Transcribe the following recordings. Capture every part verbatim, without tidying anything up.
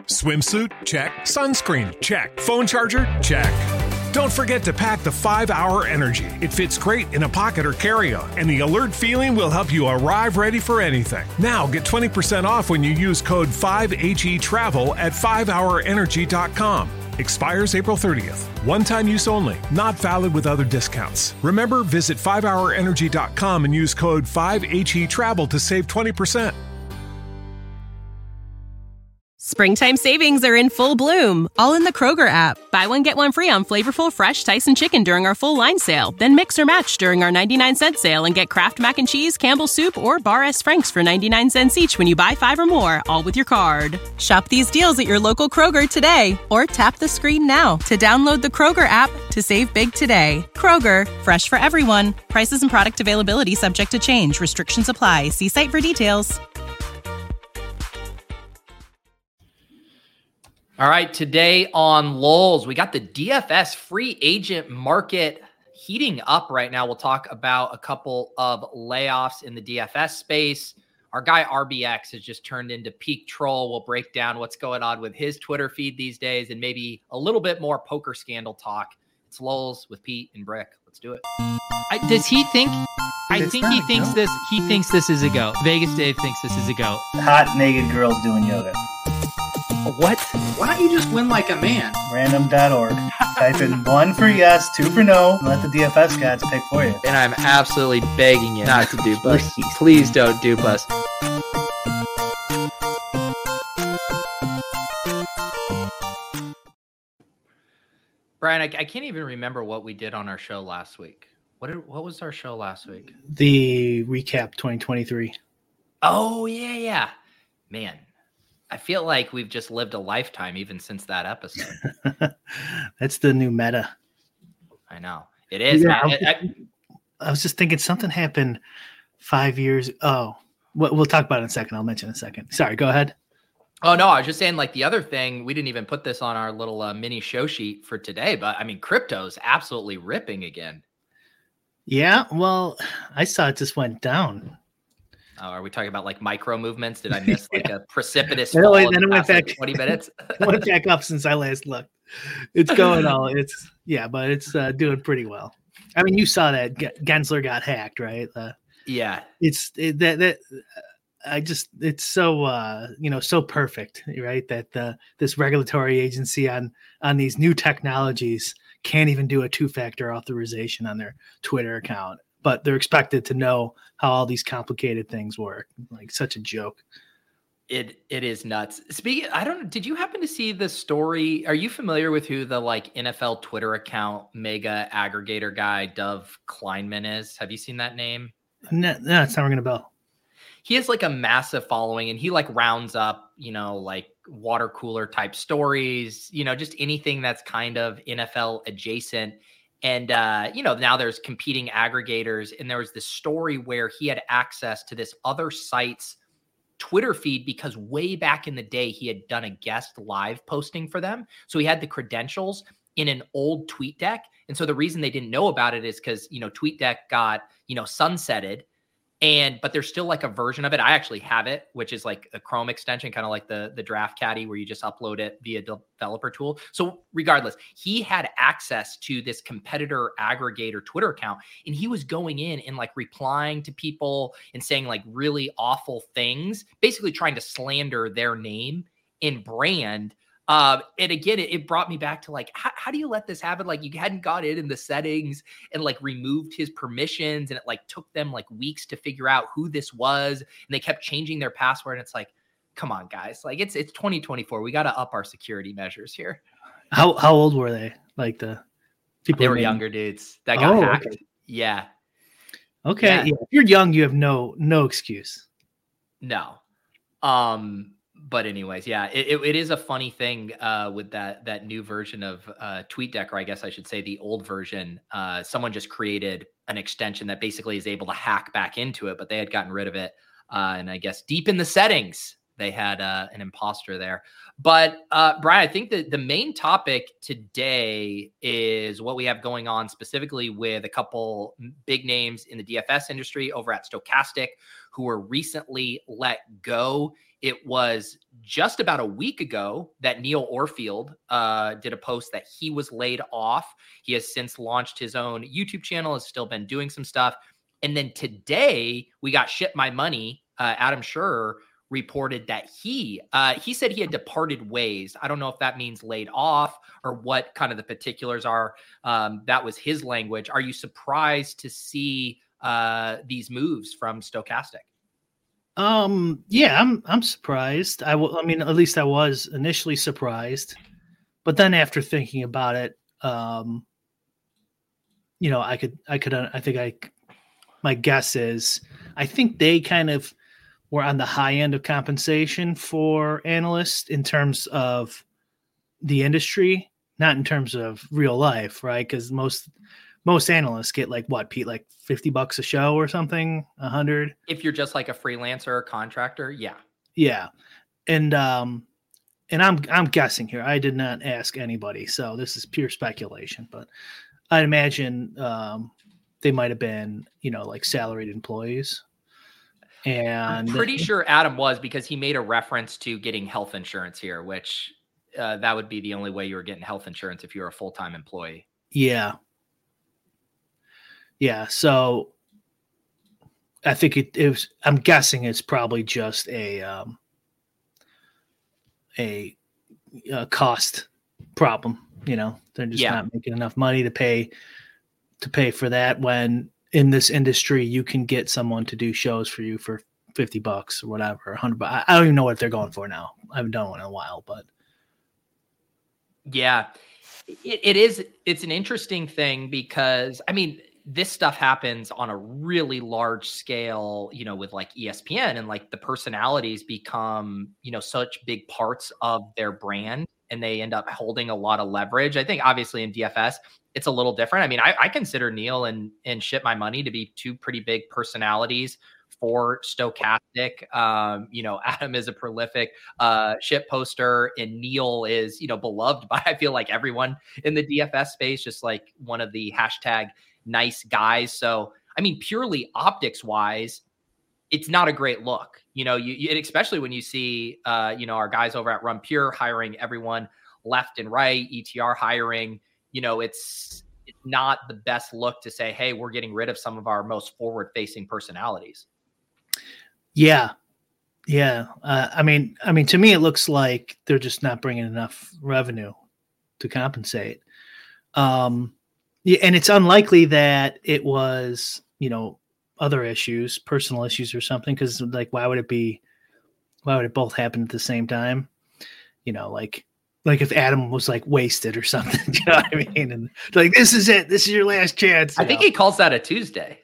Swimsuit? Check. Sunscreen? Check. Phone charger? Check. Don't forget to pack the five hour Energy. It fits great in a pocket or carry-on, and the alert feeling will help you arrive ready for anything. Now get twenty percent off when you use code five H E travel at five hour energy dot com. Expires April thirtieth. One-time use only. Not valid with other discounts. Remember, visit five hour energy dot com and use code five H E travel to save twenty percent. Springtime savings are in full bloom, all in the Kroger app. Buy one, get one free on flavorful fresh Tyson chicken during our full line sale. Then mix or match during our ninety-nine cent sale and get Kraft Mac and Cheese, Campbell's Soup, or Bar S. Frank's for ninety-nine cents each when you buy five or more, all with your card. Shop these deals at your local Kroger today, or tap the screen now to download the Kroger app to save big today. Kroger, fresh for everyone. Prices and product availability subject to change. Restrictions apply. See site for details. All right, today on Lulz, we got the D F S free agent market heating up right now. We'll talk about a couple of layoffs in the D F S space. Our guy R B X has just turned into peak troll. We'll break down what's going on with his Twitter feed these days and maybe a little bit more poker scandal talk. It's Lulz with Pete and Brick. Let's do it. I, does he think? I It's think not he a thinks go. this. He thinks this is a go. Vegas Dave thinks this is a go. Hot naked girls doing yoga. What? Why don't you just win like a man? Random dot org. Type in one for yes, two for no, and let the D F S gods pick for you. And I'm absolutely begging you not to dupe us. Please. Please don't dupe us. Brian, I, I can't even remember what we did on our show last week. What did, what was our show last week? The recap twenty twenty-three. Oh, yeah, yeah. Man, I feel like we've just lived a lifetime even since that episode. That's the new meta. I know. It is, Yeah, man. I, I, I was just thinking something happened five years. Oh, we'll, we'll talk about it in a second. I'll mention in a second. Sorry, go ahead. oh, no, I was just saying, like, the other thing, we didn't even put this on our little uh, mini show sheet for today, but, I mean, crypto's absolutely ripping again. Yeah, well, I saw it just went down. Oh, are we talking about, like, micro movements? Did I miss, like, a precipitous Then it fall went- in then the it went past, like, back- twenty minutes? It went back up since I last looked. It's going all. It's yeah, but it's uh, doing pretty well. I mean, you saw that G- Gensler got hacked, right? Uh, Yeah. it's it, that that I just it's so uh you know so perfect, right? That the this regulatory agency on on these new technologies can't even do a two-factor authorization on their Twitter account, but they're expected to know how all these complicated things work. Like such a joke. It it is nuts. Speaking, I don't. Did you happen to see the story? Are you familiar with who the like N F L Twitter account mega aggregator guy Dov Kleinman is? Have you seen that name? No, no, it's not ringing a bell. He has like a massive following, and he like rounds up, you know, like water cooler type stories, you know, just anything that's kind of N F L adjacent. And uh, you know, now there's competing aggregators, and there was this story where he had access to this other site's Twitter feed because way back in the day he had done a guest live posting for them. So he had the credentials in an old TweetDeck. And so the reason they didn't know about it is because, you know, TweetDeck got, you know, sunsetted. And but there's still like a version of it. I actually have it, which is like a Chrome extension, kind of like the, the Draft Caddy where you just upload it via developer tool. So regardless, he had access to this competitor aggregator Twitter account, and he was going in and like replying to people and saying like really awful things, basically trying to slander their name and brand. Uh, and again, it, it brought me back to like, how, how do you let this happen? Like you hadn't got it in the settings and like removed his permissions, and it like took them like weeks to figure out who this was. And they kept changing their password. And it's like, come on, guys. Like it's, it's twenty twenty-four. We got to up our security measures here. How how old were they? Like the people They who were made- younger dudes that got Oh, hacked. okay. Yeah. Okay, Yeah. yeah. If you're young, you have no no excuse. No. Um, but anyways, yeah, it, it, it is a funny thing uh, with that that new version of uh, TweetDeck, or I guess I should say the old version. Uh, someone just created an extension that basically is able to hack back into it, but they had gotten rid of it. Uh, and I guess deep in the settings, they had uh, an imposter there. But uh, Brian, I think that the main topic today is what we have going on specifically with a couple big names in the D F S industry over at Stochastic who were recently let go. it was just about a week ago that Neil Orfield uh, did a post that he was laid off. He has since launched his own YouTube channel, has still been doing some stuff. And then today we got Ship My Money. Uh, Adam Scherer reported that he uh, he said he had departed ways. I don't know if that means laid off or what kind of the particulars are. Um, that was his language. Are you surprised to see uh, these moves from Stokastic? Um, yeah, I'm I'm surprised. I, w- I mean, at least I was initially surprised, but then after thinking about it, um, you know, I could I could uh, I think I my guess is I think they kind of were on the high end of compensation for analysts in terms of the industry, not in terms of real life, right? Because most most analysts get like what, Pete, like fifty bucks a show or something, a hundred. If you're just like a freelancer or contractor, yeah, yeah, and um, and I'm I'm guessing here. I did not ask anybody, so this is pure speculation. But I'd imagine um, they might have been, you know, like salaried employees. And I'm pretty sure Adam was, because he made a reference to getting health insurance here, which uh, that would be the only way you were getting health insurance if you were a full-time employee. Yeah. Yeah. So I think it, it was, I'm guessing it's probably just a, um, a, a cost problem. You know, they're just Yeah. not making enough money to pay, to pay for that, when in this industry, you can get someone to do shows for you for fifty bucks or whatever, a hundred bucks. I don't even know what they're going for now. I haven't done one in a while, but yeah, it, it is. It's an interesting thing because, I mean, this stuff happens on a really large scale, you know, with like E S P N, and like the personalities become, you know, such big parts of their brand, and they end up holding a lot of leverage. I think obviously in D F S, it's a little different. I mean, I, I consider Neil and, and Ship My Money to be two pretty big personalities for Stokastic. Um, you know, Adam is a prolific uh, ship poster, and Neil is, you know, beloved by, I feel like, everyone in the D F S space, just like one of the hashtag nice guys. So, I mean, purely optics wise, it's not a great look, you know, you, you especially when you see, uh, you know, our guys over at Run Pure hiring everyone left and right, E T R hiring, you know, it's, it's not the best look to say, hey, we're getting rid of some of our most forward facing personalities. yeah, yeah. Uh, I mean, I mean, to me, it looks like they're just not bringing enough revenue to compensate. Um, yeah, and it's unlikely that it was, you know, other issues, personal issues or something. Because like, why would it be? Why would it both happen at the same time? You know, like, like if Adam was like wasted or something. You know what I mean? And like, this is it. This is your last chance. I think know? he calls that a Tuesday.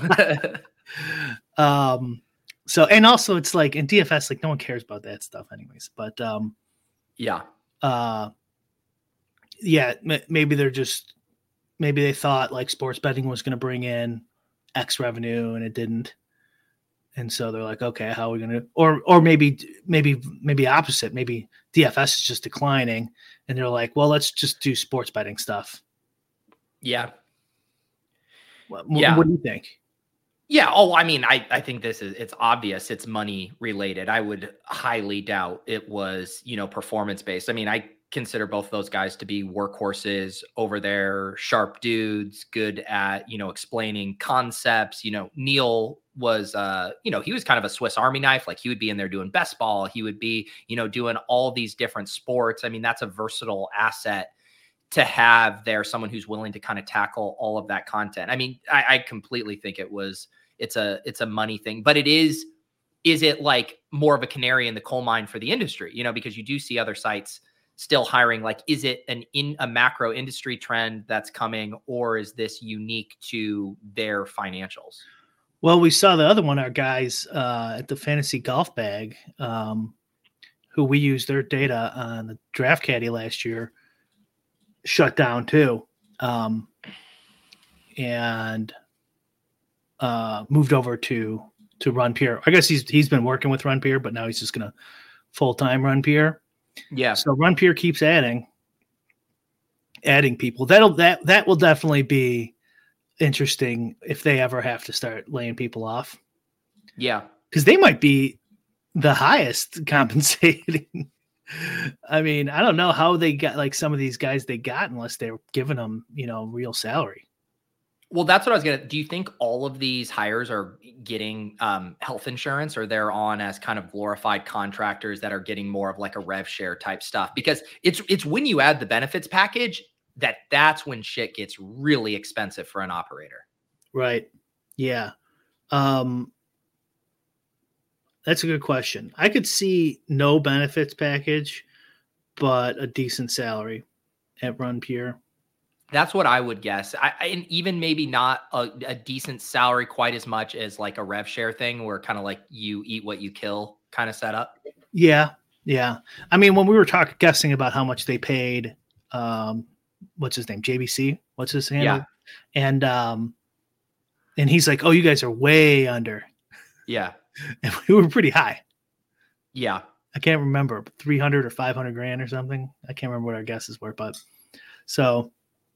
um. So, and also it's like in D F S, like no one cares about that stuff anyways. But um, yeah. Uh, yeah, m- maybe they're just, maybe they thought like sports betting was going to bring in X revenue and it didn't. And so they're like, okay, how are we going to, or, or maybe, maybe, maybe opposite. Maybe D F S is just declining and they're like, well, let's just do sports betting stuff. Yeah. What, yeah. what do you think? Yeah. Oh, I mean, I, I think this is, it's obvious it's money related. I would highly doubt it was, you know, performance based. I mean, I consider both those guys to be workhorses over there, sharp dudes, good at, you know, explaining concepts. You know, Neil was, uh, you know, he was kind of a Swiss Army knife. Like he would be in there doing best ball. He would be, you know, doing all these different sports. I mean, that's a versatile asset to have there, someone who's willing to kind of tackle all of that content. I mean, I, I completely think it was, it's a, it's a money thing, but it is, is it like more of a canary in the coal mine for the industry, you know, because you do see other sites still hiring. Like, is it an in a macro industry trend that's coming, or is this unique to their financials? Well, we saw the other one, our guys uh, at the Fantasy Golf Bag, um, who we used their data on the Draft Caddy last year, shut down too, um, and uh, moved over to to Run Pure. I guess he's he's been working with Run Pure, but now he's just gonna full time Run Pure. Yeah. So Run Pure keeps adding, adding people. That'll that that will definitely be interesting if they ever have to start laying people off. Yeah, because they might be the highest compensating. I mean, I don't know how they got like some of these guys they got unless they were giving them, you know, real salary. Well, that's what I was going to, do you think all of these hires are getting um, health insurance, or they're on as kind of glorified contractors that are getting more of like a rev share type stuff? Because it's, it's when you add the benefits package that that's when shit gets really expensive for an operator. Right. Yeah. Um, That's a good question. I could see no benefits package, but a decent salary at Run Pure. That's what I would guess. I, I and even maybe not a, a decent salary quite as much as like a rev share thing, where kind of like you eat what you kill kind of setup. Yeah, yeah. I mean, when we were talking guessing about how much they paid, um, what's his name, J B C? What's his handle? Yeah. And um, and he's like, "Oh, you guys are way under." Yeah. And we were pretty high. Yeah. I can't remember, three hundred or five hundred grand or something. I can't remember what our guesses were, but so.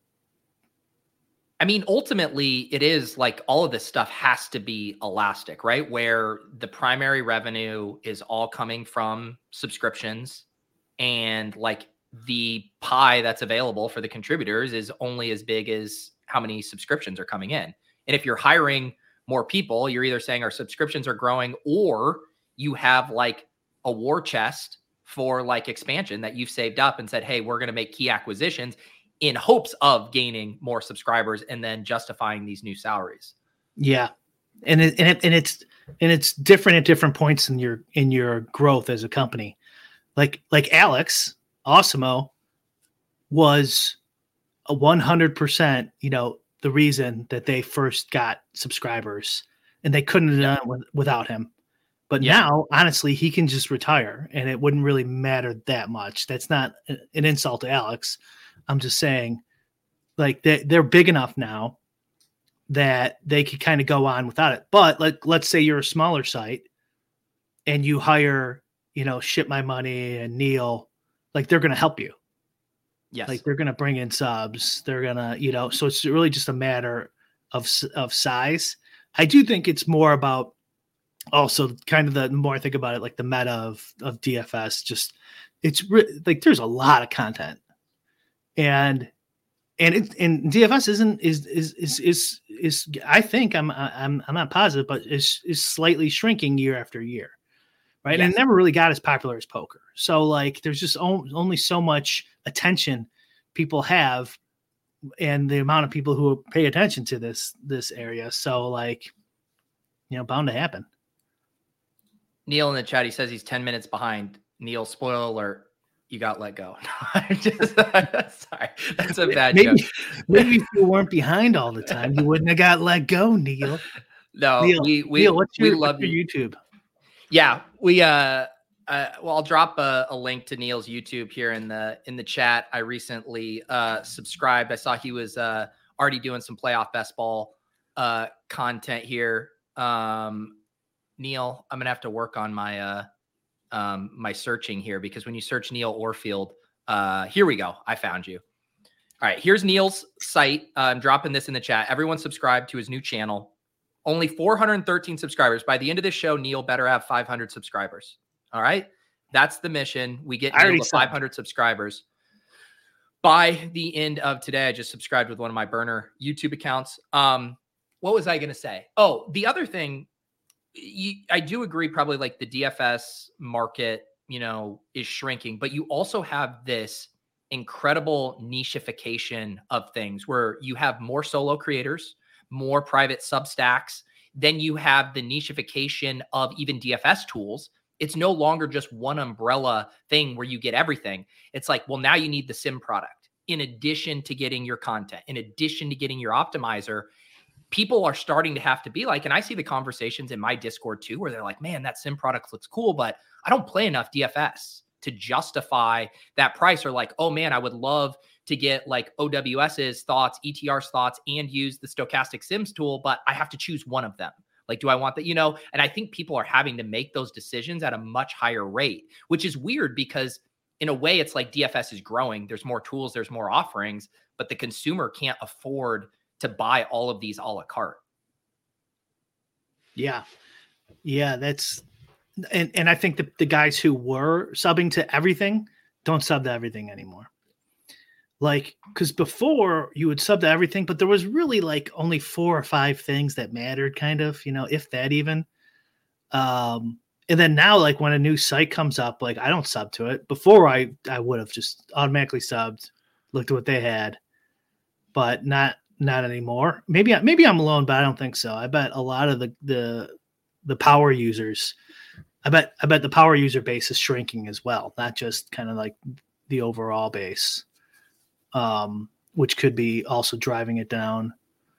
I mean, ultimately it is like all of this stuff has to be elastic, right? Where the primary revenue is all coming from subscriptions, and like the pie that's available for the contributors is only as big as how many subscriptions are coming in. And if you're hiring more people, you're either saying our subscriptions are growing, or you have like a war chest for like expansion that you've saved up and said, hey, we're going to make key acquisitions in hopes of gaining more subscribers and then justifying these new salaries. Yeah. And it, and it, and it's, and it's different at different points in your, in your growth as a company. Like, like Alex Awesemo was a one hundred percent, you know, the reason that they first got subscribers, and they couldn't have done it with, without him. But yeah. Now, honestly, he can just retire and it wouldn't really matter that much. That's not an insult to Alex. I'm just saying, like, they, they're big enough now that they could kind of go on without it. But like, let's say you're a smaller site and you hire, you know, Ship My Money and Neil, like they're going to help you. Yes. Like they're going to bring in subs. They're going to, you know, so it's really just a matter of, of size. I do think it's more about also kind of the, the more I think about it, like the meta of, of D F S, just it's re- like, there's a lot of content. And and it and D F S isn't is is is is is I think I'm I'm I'm not positive, but is is slightly shrinking year after year, right? Yes. And it never really got as popular as poker. So like, there's just only so much attention people have, and the amount of people who pay attention to this this area. So like, you know, bound to happen. Neil in the chat, he says he's ten minutes behind. Neil, spoiler alert. You got let go. I'm just sorry. That's a bad maybe, joke. Maybe if you weren't behind all the time, you wouldn't have got let go, Neil. No, Neil, we we Neil, what's your, we love what's your YouTube. Yeah, we uh, uh well, I'll drop a, a link to Neil's YouTube here in the in the chat. I recently uh subscribed. I saw he was uh already doing some playoff best ball uh content here. Um, Neil, I'm gonna have to work on my uh. Um, my searching here, because when you search Neil Orfield, uh, here we go. I found you. All right. Here's Neil's site. Uh, I'm dropping this in the chat. Everyone subscribe to his new channel. Only four hundred thirteen subscribers. By the end of this show, Neil better have five hundred subscribers. All right. That's the mission. We get Neil to five hundred subscribers. By the end of today, I just subscribed with one of my burner YouTube accounts. Um, what was I going to say? Oh, the other thing, You, I do agree, probably like the D F S market, you know, is shrinking, but you also have this incredible nicheification of things where you have more solo creators, more private Substacks. Then you have the nicheification of even D F S tools. It's no longer just one umbrella thing where you get everything. It's like, well, now you need the sim product in addition to getting your content, in addition to getting your optimizer. People are starting to have to be like, and I see the conversations in my Discord too, where they're like, man, that sim product looks cool, but I don't play enough D F S to justify that price. Or like, oh man, I would love to get like O W S's thoughts, E T R's thoughts, and use the Stochastic Sims tool, but I have to choose one of them. Like, do I want that, you know? And I think people are having to make those decisions at a much higher rate, which is weird because in a way it's like D F S is growing. There's more tools, there's more offerings, but the consumer can't afford to buy all of these a la carte. Yeah. Yeah. That's, and and I think the, the guys who were subbing to everything don't sub to everything anymore. Like, because before you would sub to everything, but there was really like only four or five things that mattered, kind of, you know, if that even. Um, and then now, like when a new site comes up, like I don't sub to it. Before I I would have just automatically subbed, looked at what they had, but not not anymore. Maybe I, maybe I'm alone, but I don't think so. I bet a lot of the the the power users, I bet I bet the power user base is shrinking as well, not just kind of like the overall base. Um, which could be also driving it down.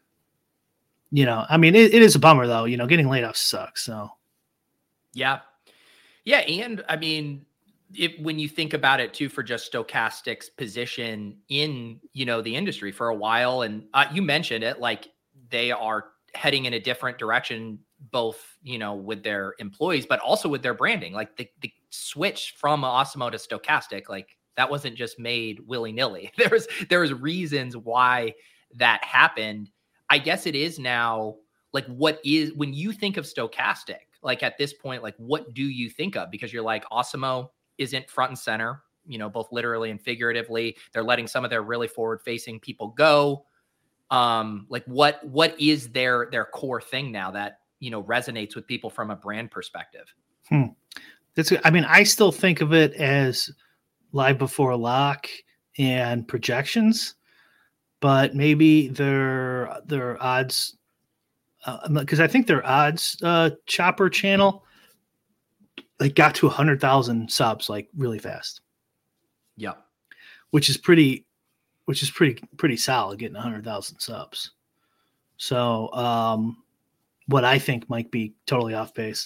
You know, I mean, it, it is a bummer though. You know, getting laid off sucks. So, yeah, yeah, and I mean, if when you think about it too, for just Stokastic's position in you know the industry for a while, and uh, you mentioned it, like they are heading in a different direction, both you know with their employees, but also with their branding. Like the the switch from Awesemo to Stokastic, like. That wasn't just made willy-nilly. There's there's reasons why that happened. I guess it is now like what is when you think of Stokastic, like at this point, like what do you think of? Because you're like Awesemo isn't front and center, you know, both literally and figuratively. They're letting some of their really forward-facing people go. Um, like what what is their their core thing now that you know resonates with people from a brand perspective? Hmm. That's I mean, I still think of it as Live Before Lock and projections, but maybe their their odds, because uh, I think their odds uh, chopper channel like got to a hundred thousand subs like really fast. Yeah, which is pretty, which is pretty pretty solid getting a hundred thousand subs. So, um, what I think might be totally off base.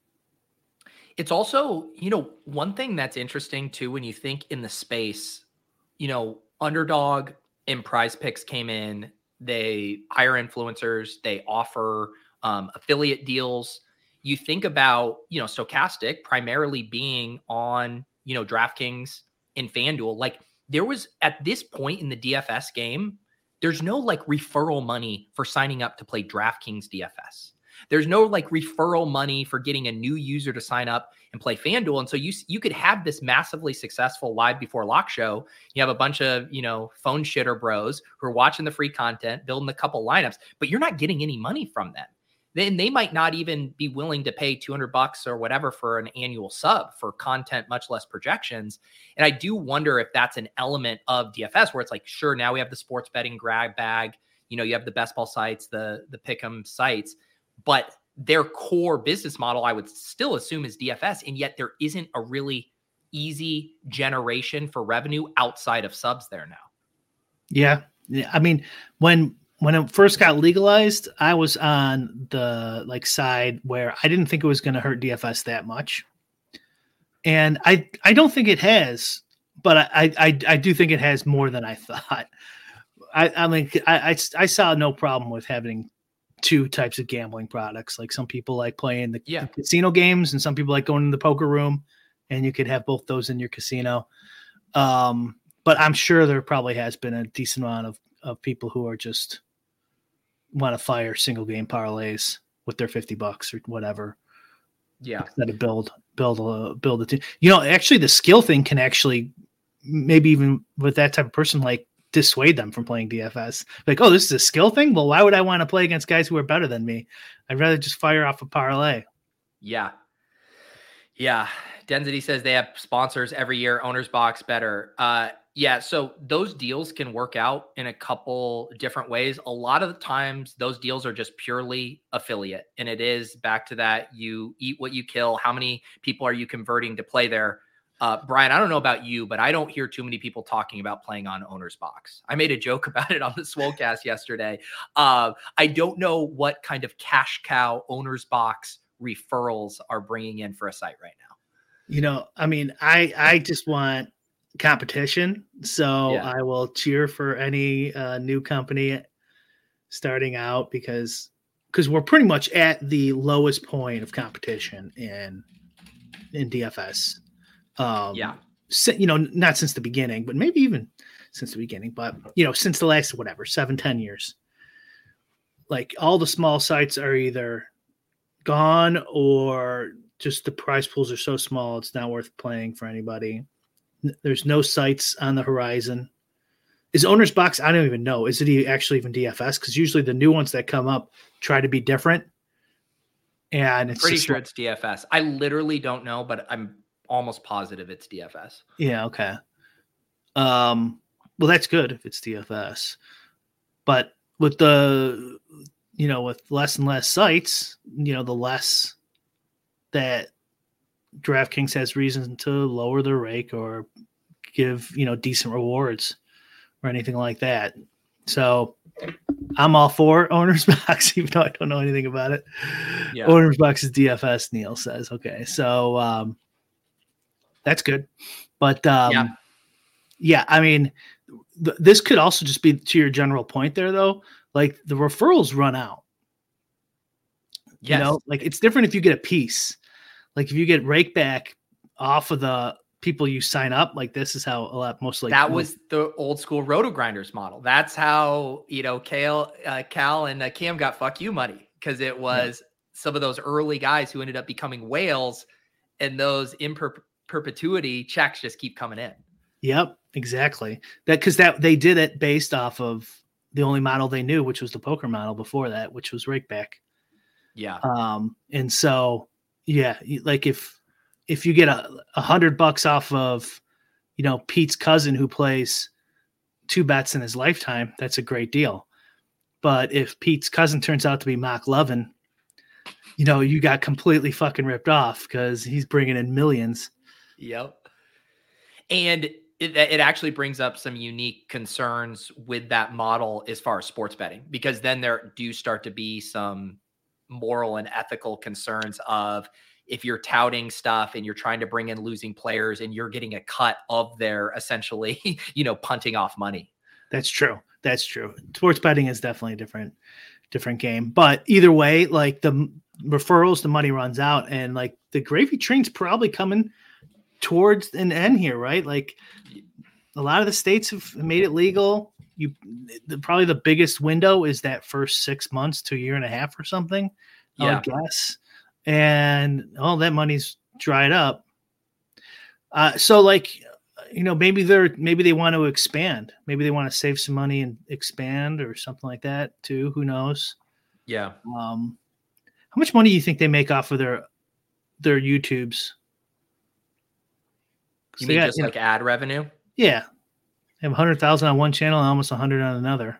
It's also, you know, one thing that's interesting too, when you think in the space, you know, Underdog and Prize Picks came in, they hire influencers, they offer um, affiliate deals. You think about, you know, Stokastic primarily being on, you know, DraftKings and FanDuel. Like there was at this point in the D F S game, there's no like referral money for signing up to play DraftKings D F S. There's no like referral money for getting a new user to sign up and play FanDuel. And so you you could have this massively successful Live Before Lock show. You have a bunch of, you know, phone shitter bros who are watching the free content, building a couple lineups, but you're not getting any money from them. Then they might not even be willing to pay two hundred bucks or whatever for an annual sub for content, much less projections. And I do wonder if that's an element of D F S where it's like, sure, now we have the sports betting grab bag. You know, you have the best ball sites, the, the pick'em sites. But their core business model, I would still assume, is D F S. And yet there isn't a really easy generation for revenue outside of subs there now. Yeah. Yeah. I mean, when when it first got legalized, I was on the like side where I didn't think it was going to hurt D F S that much. And I, I don't think it has, but I, I, I do think it has more than I thought. I, I mean, I, I, I saw no problem with having two types of gambling products. Like some people like playing the, yeah. the casino games and some people like going to the poker room, and you could have both those in your casino. Um, but I'm sure there probably has been a decent amount of, of people who are just want to fire single game parlays with their fifty bucks or whatever. Yeah. Instead of build, build a, build a team. You know, actually the skill thing can actually maybe even with that type of person, like dissuade them from playing D F S. Like, oh, this is a skill thing? Well, why would I want to play against guys who are better than me? I'd rather just fire off a parlay. Yeah. Yeah. Density says they have sponsors every year. Owner's Box better. Uh, yeah. So those deals can work out in a couple different ways. A lot of the times those deals are just purely affiliate. And it is back to that. You eat what you kill. How many people are you converting to play there? Uh, Brian, I don't know about you, but I don't hear too many people talking about playing on Owner's Box. I made a joke about it on the Swolecast yesterday. Uh, I don't know what kind of cash cow Owner's Box referrals are bringing in for a site right now. You know, I mean, I, I just want competition. So Yeah. I will cheer for any uh, new company starting out because, because we're pretty much at the lowest point of competition in, in D F S. Um, yeah. You know, not since the beginning, but maybe even since the beginning, but you know, since the last, whatever, seven, ten years, like all the small sites are either gone or just the prize pools are so small, it's not worth playing for anybody. There's no sites on the horizon. Is Owner's Box? I don't even know. Is it actually even D F S? Because usually the new ones that come up try to be different. And it's pretty just sure like, it's D F S. I literally don't know, but I'm almost positive it's D F S. Yeah. Okay. Um. Well, that's good if it's D F S. But with the, you know, with less and less sites, you know, the less that DraftKings has reason to lower their rake or give, you know, decent rewards or anything like that. So I'm all for Owner's Box, even though I don't know anything about it. Yeah. Owner's Box is D F S, Neil says. Okay. So um, that's good. But um, yeah. yeah, I mean, th- this could also just be to your general point there, though. Like the referrals run out. Yes. You know, like it's different if you get a piece. Like if you get rake back off of the people you sign up, like this is how a lot most like that was the old school Roto Grinders model. That's how, you know, Kale, uh, Cal and uh, Cam got fuck you money, because it was yeah. some of those early guys who ended up becoming whales, and those in per- perpetuity checks just keep coming in. Yep, exactly. That because that they did it based off of the only model they knew, which was the poker model before that, which was rakeback. Yeah. Um, and so yeah, like if if you get a, a hundred bucks off of, you know, Pete's cousin who plays two bets in his lifetime, that's a great deal. But if Pete's cousin turns out to be Mark Levin, you know, you got completely fucking ripped off because he's bringing in millions. Yep. And it, it actually brings up some unique concerns with that model as far as sports betting, because then there do start to be some moral and ethical concerns of, if you're touting stuff and you're trying to bring in losing players and you're getting a cut of their essentially, you know, punting off money. That's true. That's true. Sports betting is definitely a different, different game, but either way, like the referrals, the money runs out, and like the gravy train's probably coming towards an end here, right? Like a lot of the states have made it legal. You the, probably the biggest window is that first six months to a year and a half or something, yeah. I would guess. And all that money's dried up. Uh, so like, you know, maybe they're, maybe they want to expand. Maybe they want to save some money and expand or something like that too. Who knows? Yeah. Um, how much money do you think they make off of their, their YouTubes? You mean got, just you like know, ad revenue? Yeah. They have a hundred thousand on one channel and almost a hundred on another.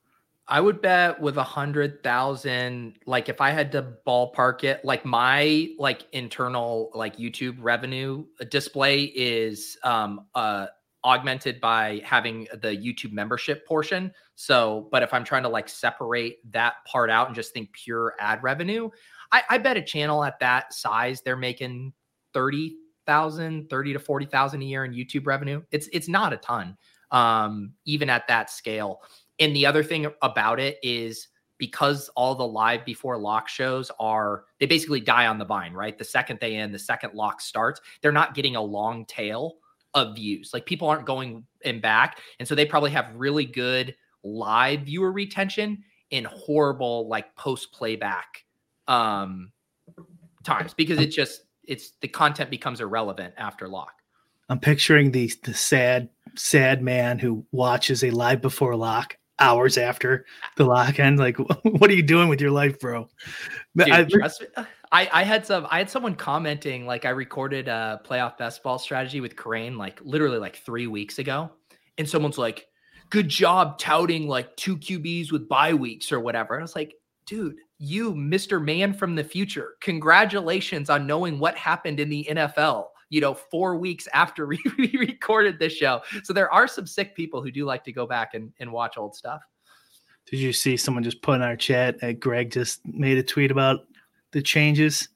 I would bet with a hundred thousand, like if I had to ballpark it, like my like internal like YouTube revenue display is um uh augmented by having the YouTube membership portion. So, but if I'm trying to like separate that part out and just think pure ad revenue, I, I bet a channel at that size, they're making thirty thousand, thirty to forty thousand a year in YouTube revenue. It's it's not a ton, um, even at that scale. And the other thing about it is, because all the live before lock shows are, they basically die on the vine, right? The second they end, the second lock starts, they're not getting a long tail of views. Like people aren't going in back. And so they probably have really good live viewer retention and horrible like post playback um, times, because it just, it's the content becomes irrelevant after lock. I'm picturing the, the sad, sad man who watches a live before lock hours after the lock end. Like, what are you doing with your life, bro? Dude, I, trust me. I, I had some, I had someone commenting, like I recorded a playoff best ball strategy with Crane, like literally like three weeks ago. And someone's like, good job touting like two Q Bs with bye weeks or whatever. And I was like, dude, you, Mister Man from the future, congratulations on knowing what happened in the N F L, you know, four weeks after we recorded this show. So there are some sick people who do like to go back and, and watch old stuff. Did you see someone just put in our chat that Greg just made a tweet about the changes?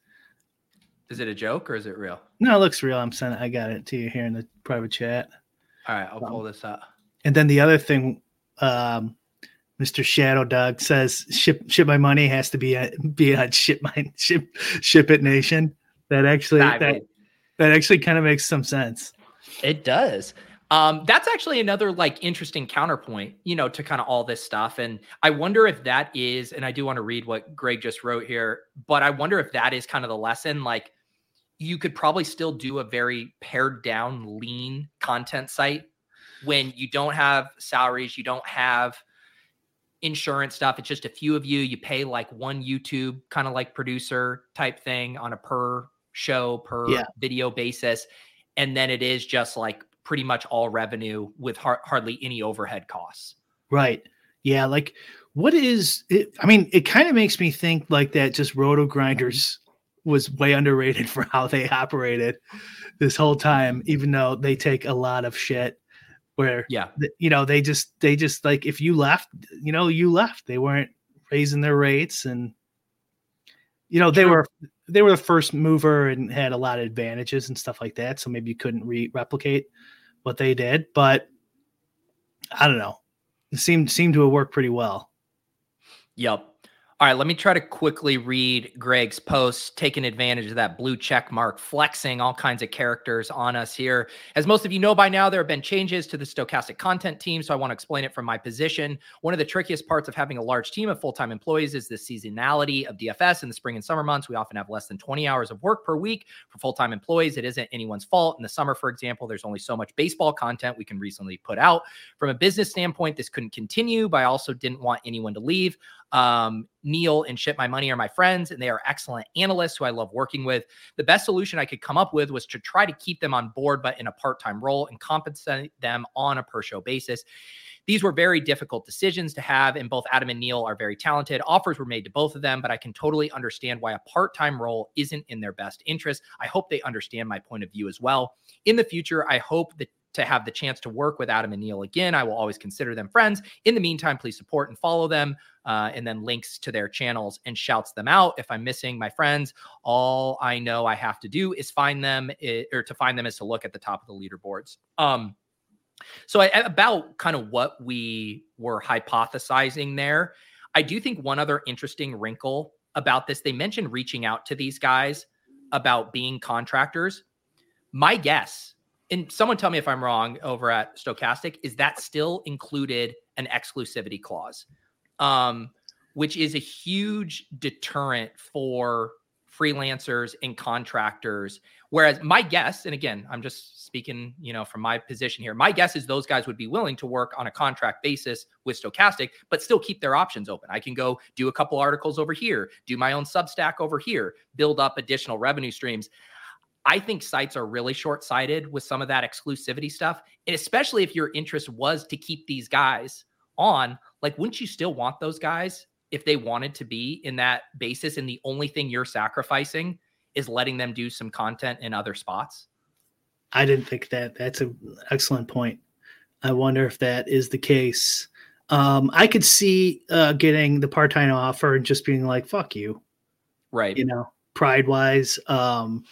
Is it a joke or is it real? No, it looks real. I'm sending, I got it to you here in the private chat. All right, I'll um, pull this up. And then the other thing, um, Mister Shadow Dog says, ship ship my money has to be at, be on ship my ship ship it nation. That actually I that, mean, that actually kind of makes some sense. It does. Um, that's actually another like interesting counterpoint, you know, to kind of all this stuff. And I wonder if that is, and I do want to read what Greg just wrote here, but I wonder if that is kind of the lesson. Like, you could probably still do a very pared down, lean content site when you don't have salaries, you don't have insurance stuff. It's just a few of you. You pay like one YouTube kind of like producer type thing on a per show, per yeah. video basis. And then it is just like pretty much all revenue with har- hardly any overhead costs. Right. Yeah. Like what is it? I mean, it kind of makes me think like that just Roto Grinders was way underrated for how they operated this whole time, even though they take a lot of shit where, yeah, you know, they just, they just like, if you left, you know, you left, they weren't raising their rates and, you know, they True. were, they were the first mover and had a lot of advantages and stuff like that. So maybe you couldn't re- replicate what they did, but I don't know. It seemed, seemed to have worked pretty well. Yep. All right, let me try to quickly read Greg's post, taking advantage of that blue check mark, flexing all kinds of characters on us here. As most of you know by now, there have been changes to the Stokastic content team, so I want to explain it from my position. One of the trickiest parts of having a large team of full-time employees is the seasonality of D F S. In the spring and summer months, we often have less than twenty hours of work per week for full-time employees. It isn't anyone's fault. In the summer, for example, there's only so much baseball content we can reasonably put out. From a business standpoint, this couldn't continue, but I also didn't want anyone to leave. Um, Neil and Ship My Money are my friends, and they are excellent analysts who I love working with. The best solution I could come up with was to try to keep them on board, but in a part-time role, and compensate them on a per-show basis. These were very difficult decisions to have, and both Adam and Neil are very talented. Offers were made to both of them, but I can totally understand why a part-time role isn't in their best interest. I hope they understand my point of view as well. In the future, I hope that to have the chance to work with Adam and Neil again. I will always consider them friends. In the meantime, please support and follow them, uh, and then links to their channels and shouts them out. If I'm missing my friends, all I know I have to do is find them, it, or to find them is to look at the top of the leaderboards. Um, so I, about kind of what we were hypothesizing there, I do think one other interesting wrinkle about this, they mentioned reaching out to these guys about being contractors. My guess, and someone tell me if I'm wrong over at Stokastic, is that still included an exclusivity clause, um, which is a huge deterrent for freelancers and contractors. Whereas my guess, and again, I'm just speaking, you know, from my position here, my guess is those guys would be willing to work on a contract basis with Stokastic, but still keep their options open. I can go do a couple articles over here, do my own Substack over here, build up additional revenue streams. I think sites are really short-sighted with some of that exclusivity stuff. And especially if your interest was to keep these guys on, like, wouldn't you still want those guys if they wanted to be in that basis? And the only thing you're sacrificing is letting them do some content in other spots. I didn't think that. That's an excellent point. I wonder if that is the case. Um, I could see uh, getting the part-time offer and just being like, fuck you. Right. You know, pride-wise. Um,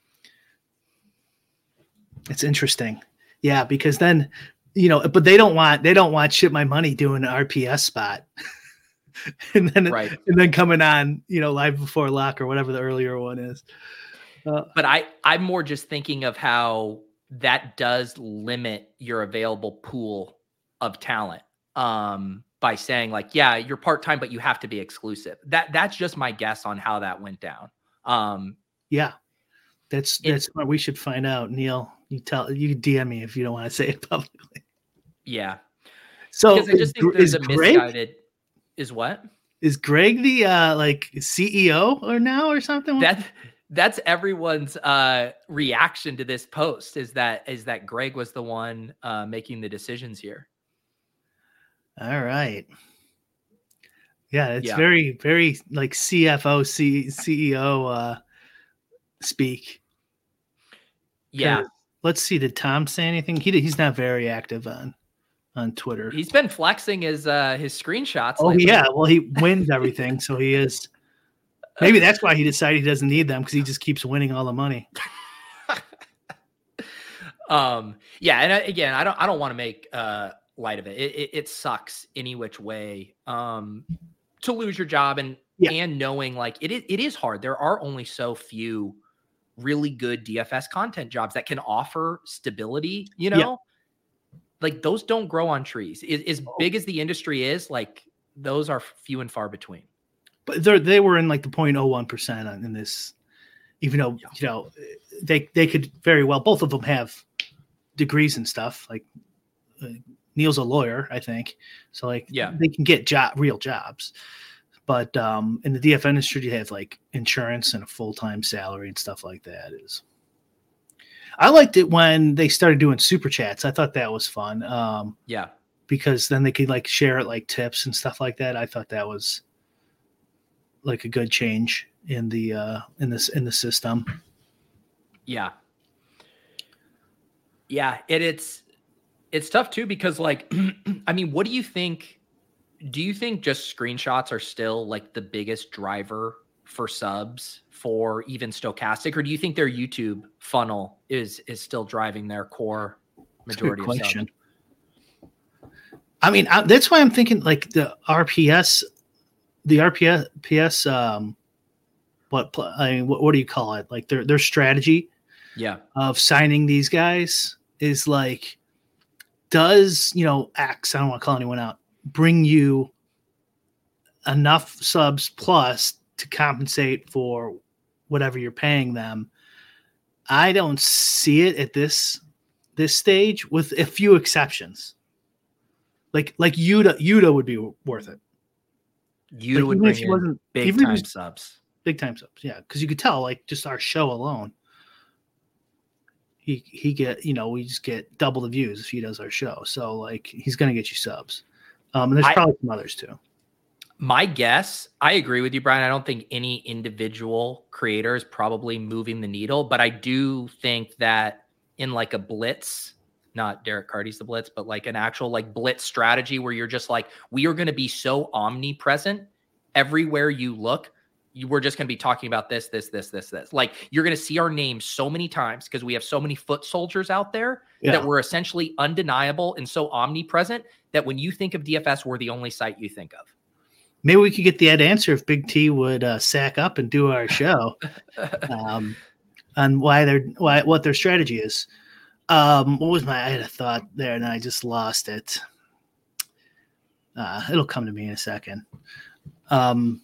It's interesting. Yeah, because then, you know, but they don't want, they don't want Ship My Money doing an R P S spot. and then, right. and then coming on, you know, Live Before Lock or whatever the earlier one is. Uh, but I, I'm more just thinking of how that does limit your available pool of talent, um, by saying like, yeah, you're part-time, but you have to be exclusive. That that's just my guess on how that went down. Um, yeah, that's, that's what we should find out. Neil, you tell, you D M me if you don't want to say it publicly. Yeah. So because I just is, think there's is a Greg, misguided is what? Is Greg the uh, like C E O or now or something? That that's everyone's uh, reaction to this post is that is that Greg was the one uh, making the decisions here. All right. Yeah, it's yeah. very, very like C F O, C- CEO uh, speak. Yeah. Let's see. Did Tom say anything? He he's not very active on on Twitter. He's been flexing his uh, his screenshots. Oh lately. yeah, well he wins everything, so he is. Maybe that's why he decided he doesn't need them because he just keeps winning all the money. um. Yeah, and again, I don't I don't want to make uh, light of it. It, it. it sucks any which way um, to lose your job and yeah. and knowing like it is it is hard. There are only so few really good D F S content jobs that can offer stability, you know, yeah. like those don't grow on trees. As, as big as the industry is, like those are few and far between. But they they were in like the zero point zero one percent in this, even though, yeah. you know, they they could very well, both of them have degrees and stuff. Like uh, Neil's a lawyer, I think, so like Yeah. they can get job real jobs. But um, in the D F industry, you have like insurance and a full time salary and stuff like that. Is I liked it when they started doing super chats. I thought that was fun. Um, Yeah. because then they could like share it like tips and stuff like that. I thought that was like a good change in the uh, in this in the system. Yeah. Yeah, it, it's it's tough too because like I mean, what do you think? Do you think just screenshots are still like the biggest driver for subs for even Stochastic, or do you think their YouTube funnel is is still driving their core majority of subs? I mean, I, that's why I'm thinking like the R P S, the R P S, P S, um, what I mean, what, what do you call it? Like their their strategy, yeah, of signing these guys is like, does you know X? I don't want to call anyone out. Bring you enough subs plus to compensate for whatever you're paying them. I don't see it at this this stage, with a few exceptions. Like like Yuta Yuta would be worth it. You like, would even if bring he in wasn't big even if he time was- subs. Big time subs, yeah, because you could tell like just our show alone. He he get you know we just get double the views if he does our show. So like he's gonna get you subs. Um, and there's I- probably some others too. My guess, I agree with you, Brian. I don't think any individual creator is probably moving the needle, but I do think that in like a blitz, not Derek Carty's the blitz, but like an actual like blitz strategy where you're just like, we are going to be so omnipresent everywhere you look. You, we're just going to be talking about this, this, this, this, this. Like you're going to see our name so many times because we have so many foot soldiers out there Yeah. that we're essentially undeniable and so omnipresent that when you think of D F S, we're the only site you think of. Maybe we could get the answer if Big T would uh, sack up and do our show um, on why they're why what their strategy is. Um, what was my? I had a thought there and I just lost it. Uh, it'll come to me in a second. Um,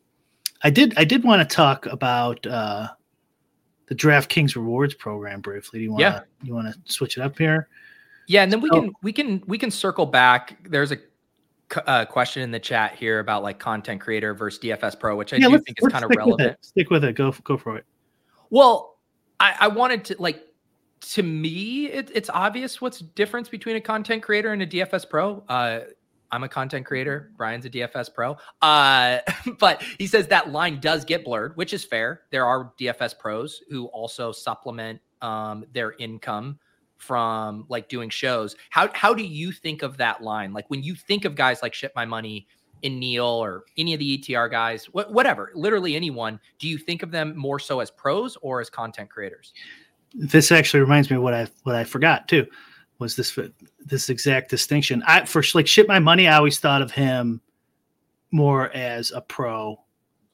I did I did want to talk about uh, the DraftKings rewards program briefly. Do you want Yeah. you want to switch it up here? Yeah, and then we So- can we can we can circle back. There's a uh, question in the chat here about like content creator versus D F S Pro, which I do let's- think is let's kind of stick with relevant. it. Stick with it. Go go for it. Well, I, I wanted to like to me, it, it's obvious what's the difference between a content creator and a D F S Pro. Uh, I'm a content creator. Brian's a D F S Pro. Uh, but he says that line does get blurred, which is fair. There are D F S pros who also supplement um, their income from like doing shows. How how do you think of that line? Like when you think of guys like Ship My Money in Neil or any of the E T R guys, wh- whatever, literally anyone, do you think of them more so as pros or as content creators? This actually reminds me of what I what I forgot too, was this this exact distinction. I for like Ship My Money, I always thought of him more as a pro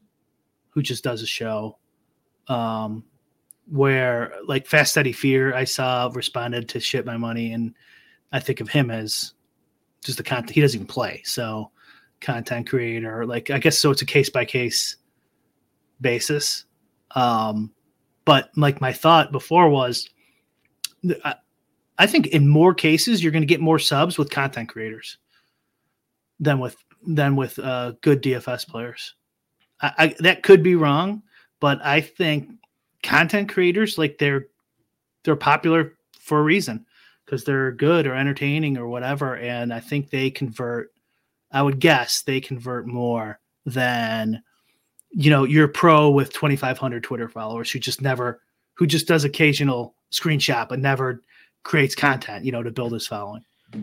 who just does a show. Um, where like Fast Steady Fear, I saw responded to Ship My Money, and I think of him as just the content. He doesn't even play, so content creator. Like I guess so. It's a case by case basis. Um, but like my thought before was, I, I think in more cases you're going to get more subs with content creators than with than with uh, good D F S players. I, I, that could be wrong, but I think content creators, like they're they're popular for a reason because they're good or entertaining or whatever, and I think they convert. I would guess they convert more than, you know, you're a pro with twenty-five hundred Twitter followers who just never, who just does occasional screenshot but never creates content, you know, to build his following.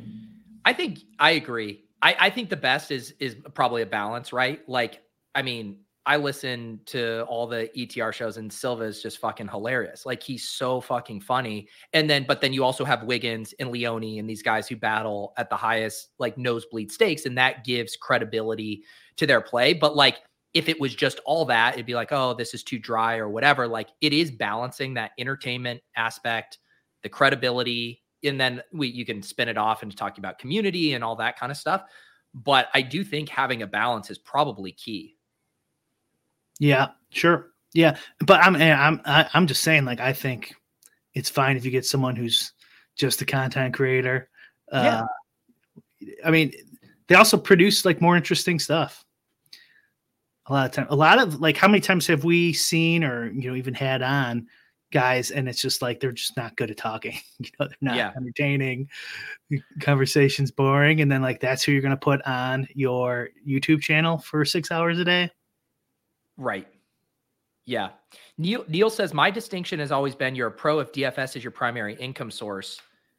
I think I agree. I, I think the best is is probably a balance, right? Like, I mean, I listen to all the E T R shows and Silva is just fucking hilarious. Like he's so fucking funny. And then, but then you also have Wiggins and Leone and these guys who battle at the highest like nosebleed stakes. And that gives credibility to their play. But like, if it was just all that, it'd be like, oh, this is too dry or whatever. Like it is balancing that entertainment aspect, the credibility. And then we, you can spin it off into talking about community and all that kind of stuff. But I do think having a balance is probably key. Yeah, sure. Yeah, but I'm I'm I- I'm just saying, like, I think it's fine if you get someone who's just a content creator. Yeah. Uh, I mean, they also produce like more interesting stuff. A lot of time, a lot of like, how many times have we seen or you know even had on guys, and it's just like they're just not good at talking. You know, they're not Yeah. entertaining. The conversation's boring, and then like that's who you're going to put on your YouTube channel for six hours a day. Right. Yeah. Neil, Neil says, my distinction has always been you're a pro if D F S is your primary income source.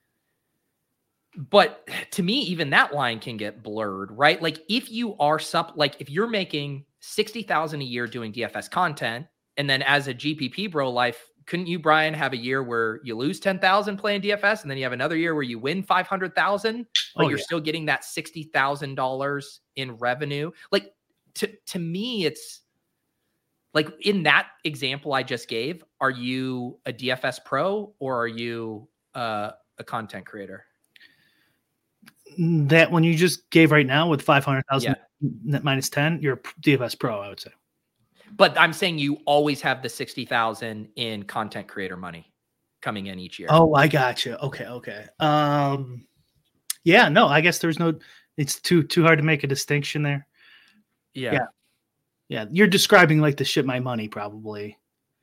But to me, even that line can get blurred, right? Like if you are sup, like if you're making sixty thousand a year doing D F S content, and then as a G P P bro life, couldn't you, Brian, have a year where you lose ten thousand playing D F S, and then you have another year where you win five hundred thousand, but Oh, you're yeah. still getting that sixty thousand dollars in revenue? Like to, to me, it's like in that example I just gave, are you a D F S pro or are you uh, a content creator? That one you just gave right now with five hundred thousand Yeah. net minus ten, you're a D F S pro, I would say. But I'm saying you always have the sixty thousand in content creator money coming in each year. Oh, I got you. Okay, okay. Um, yeah, no, I guess there's no. It's too too hard to make a distinction there. yeah. yeah. Yeah, you're describing like the shit my money, probably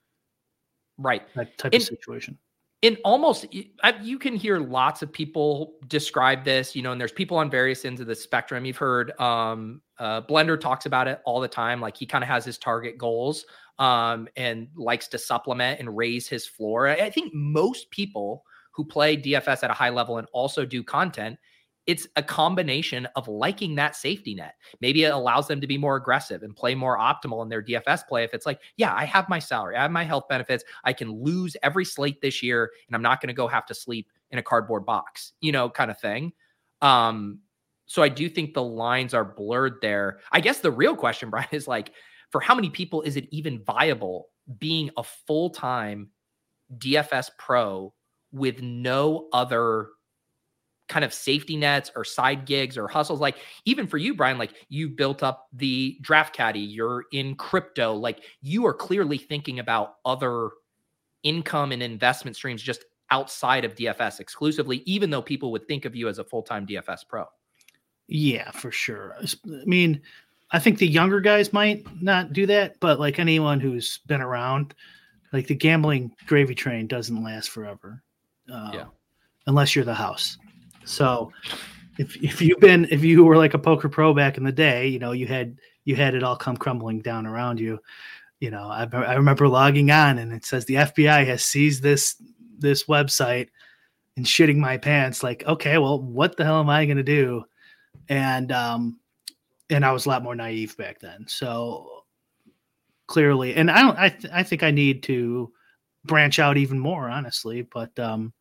Right. that type And- of situation. In almost, I- you can hear lots of people describe this, you know, and there's people on various ends of the spectrum. You've heard um, uh, Blender talks about it all the time. Like he kind of has his target goals um, and likes to supplement and raise his floor. I I think most people who play D F S at a high level and also do content, it's a combination of liking that safety net. Maybe it allows them to be more aggressive and play more optimal in their D F S play. If it's like, yeah, I have my salary, I have my health benefits, I can lose every slate this year, and I'm not going to go have to sleep in a cardboard box, you know, kind of thing. Um, so I do think the lines are blurred there. I guess the real question, Brian, is like, for how many people is it even viable being a full-time D F S pro with no other kind of safety nets or side gigs or hustles? Like even for you, Brian, like you built up the Draft Caddy, you're in crypto, like you are clearly thinking about other income and investment streams just outside of D F S exclusively, even though people would think of you as a full-time D F S pro. Yeah, for sure. I mean, I think the younger guys might not do that, but like anyone who's been around, like the gambling gravy train doesn't last forever. Uh, Yeah. Unless you're the house. So if if you've been if you were like a poker pro back in the day, you know, you had you had it all come crumbling down around you. You know, I, I remember logging on and it says the F B I has seized this this website and shitting my pants. Like, okay, well, what the hell am I going to do? And um, and I was a lot more naive back then. So clearly, and I don't. I th- I think I need to branch out even more, honestly. But um,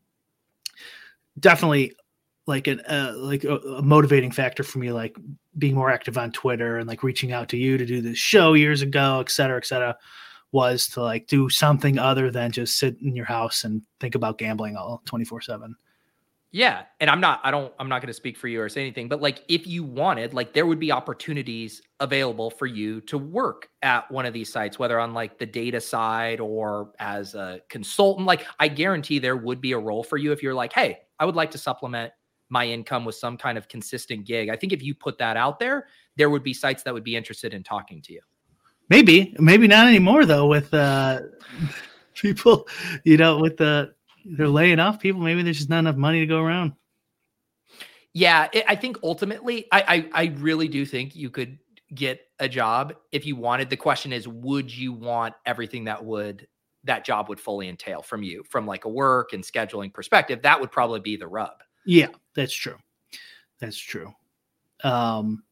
definitely, like an uh, like a, a motivating factor for me, like being more active on Twitter and like reaching out to you to do this show years ago, et cetera, et cetera, was to like do something other than just sit in your house and think about gambling all twenty-four seven. Yeah. And I'm not, I don't, I'm not going to speak for you or say anything, but like if you wanted, like there would be opportunities available for you to work at one of these sites, whether on like the data side or as a consultant. Like I guarantee there would be a role for you if you're like, hey, I would like to supplement my income with some kind of consistent gig. I think if you put that out there, there would be sites that would be interested in talking to you. Maybe, maybe not anymore though, with uh, people, you know, with the, they're laying off people. Maybe there's just not enough money to go around. Yeah, it, I think ultimately, I, I I really do think you could get a job if you wanted. The question is, would you want everything that would that job would fully entail from you, from like a work and scheduling perspective? That would probably be the rub. Yeah, that's true. That's true. Um,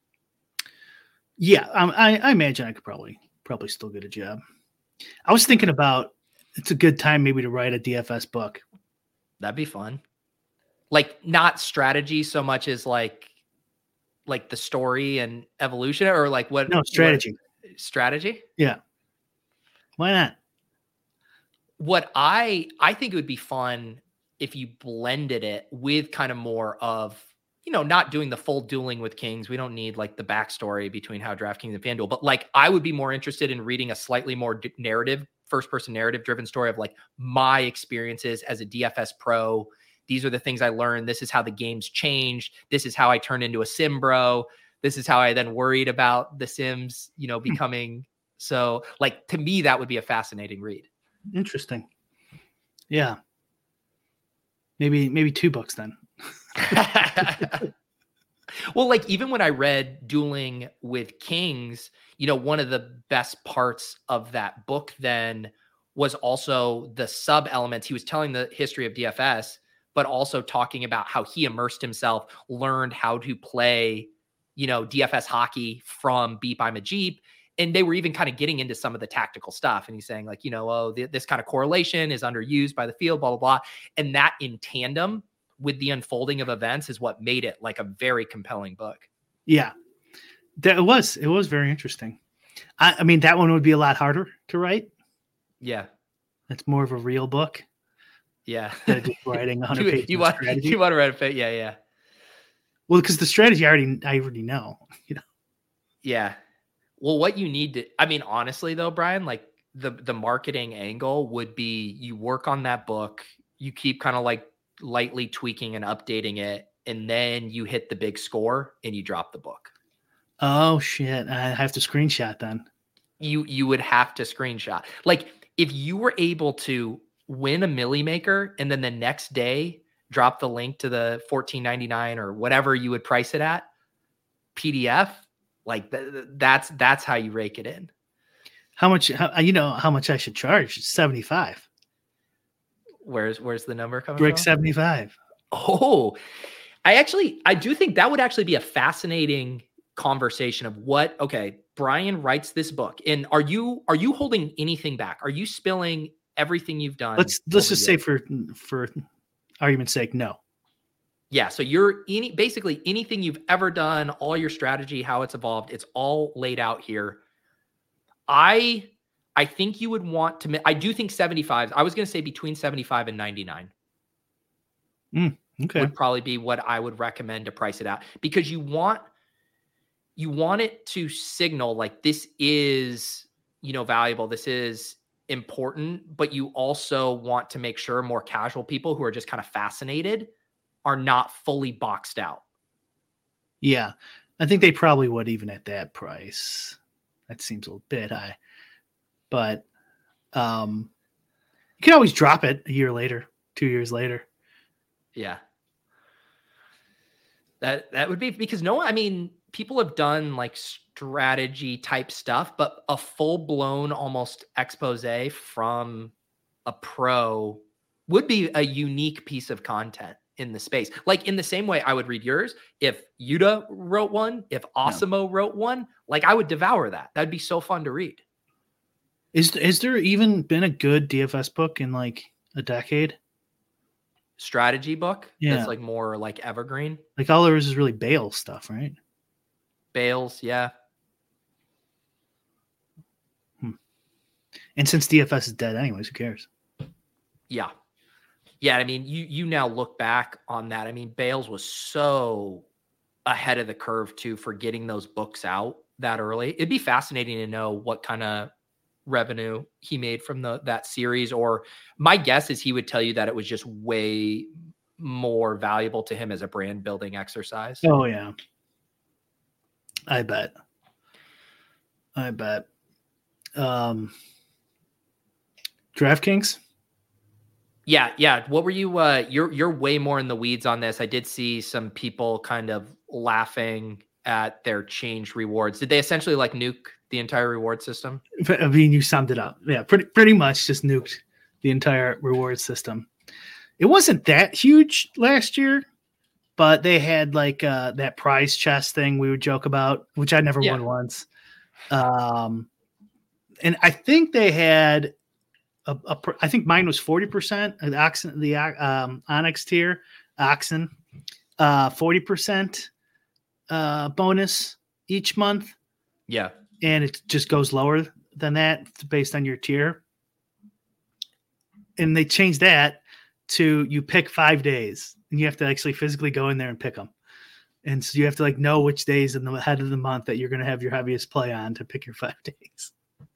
yeah, I, I, I imagine I could probably probably still get a job. I was thinking about it's a good time maybe to write a D F S book. That'd be fun. Like not strategy so much as like like the story and evolution, or like what? No, strategy. What, strategy. Yeah. Why not? What I I think it would be fun if you blended it with kind of more of you know, not doing the full dueling with kings. We don't need like the backstory between how DraftKings and FanDuel, but like I would be more interested in reading a slightly more d- narrative, first person narrative driven story of like my experiences as a D F S pro. These are the things I learned. This is how the game's changed. This is how I turned into a sim bro. This is how I then worried about the Sims, you know, becoming so like, to me, that would be a fascinating read. Interesting. Yeah. Maybe, maybe two books then. Well, like even when I read Dueling with Kings, you know, one of the best parts of that book then was also the sub elements. He was telling the history of D F S, but also talking about how he immersed himself, learned how to play, you know, D F S hockey from Beat by Majip. And they were even kind of getting into some of the tactical stuff. And he's saying like, you know, oh, th- this kind of correlation is underused by the field, blah, blah, blah. And that in tandem with the unfolding of events is what made it like a very compelling book. Yeah, that it was, it was very interesting. I, I mean, that one would be a lot harder to write. Yeah. It's more of a real book. Yeah. Instead of just writing a hundred you, pages you of want, strategy. You want to write a fit. Yeah. Yeah. Well, because the strategy I already, I already know, you know? Yeah. Well, what you need to, I mean, honestly though, Brian, like the, the marketing angle would be you work on that book, you keep kind of like lightly tweaking and updating it, and then you hit the big score and you drop the book. Oh shit. I have to screenshot then. You, you would have to screenshot. Like if you were able to win a Millie Maker and then the next day drop the link to the fourteen ninety-nine or whatever you would price it at P D F, like th- that's, that's how you rake it in. How much, how, you know, how much I should charge? seventy-five. Where's, where's the number coming Brick from? seventy-five. Oh, I actually, I do think that would actually be a fascinating conversation of what, okay, Brian writes this book, and are you, are you holding anything back? Are you spilling everything you've done? Let's, let's just say years? for, for argument's sake, no. Yeah. So you're any, basically anything you've ever done, all your strategy, how it's evolved, it's all laid out here. I, I think you would want to, I do think seventy-five, I was going to say between seventy-five and ninety-nine. Mm, okay. Would probably be what I would recommend to price it out, because you want, you want it to signal like this is, you know, valuable. This is important, but you also want to make sure more casual people who are just kind of fascinated are not fully boxed out. Yeah. I think they probably would even at that price. That seems a little bit high, but um, you can always drop it a year later, two years later. Yeah. That, that would be because no one, I mean, people have done like strategy type stuff, but a full blown almost expose from a pro would be a unique piece of content in the space. Like in the same way I would read yours. If Yuta wrote one, if Osimo yeah. wrote one, like I would devour that. That'd be so fun to read. Is, is there even been a good D F S book in like a decade? Strategy book? Yeah. That's like more like evergreen. Like all there is is really Bale stuff, right? Bales, yeah. Hmm. And since D F S is dead anyways, who cares? Yeah. Yeah, I mean, you you now look back on that. I mean, Bales was so ahead of the curve too for getting those books out that early. It'd be fascinating to know what kind of revenue he made from the that series, or my guess is he would tell you that it was just way more valuable to him as a brand building exercise. Oh yeah. I bet. I bet. Um DraftKings? Yeah, yeah. What were you uh you're you're way more in the weeds on this. I did see some people kind of laughing at their change rewards. Did they essentially like nuke the entire reward system? I mean, you summed it up. Yeah, pretty pretty much just nuked the entire reward system. It wasn't that huge last year, but they had like uh, that prize chest thing we would joke about, which I never yeah. won once. Um, and I think they had a, a I think mine was forty percent. The Oxen, the um, Onyx tier, Oxen, uh, forty percent uh, bonus each month. Yeah. And it just goes lower than that based on your tier. And they changed that to you pick five days and you have to actually physically go in there and pick them. And so you have to like know which days in the head of the month that you're going to have your heaviest play on to pick your five days.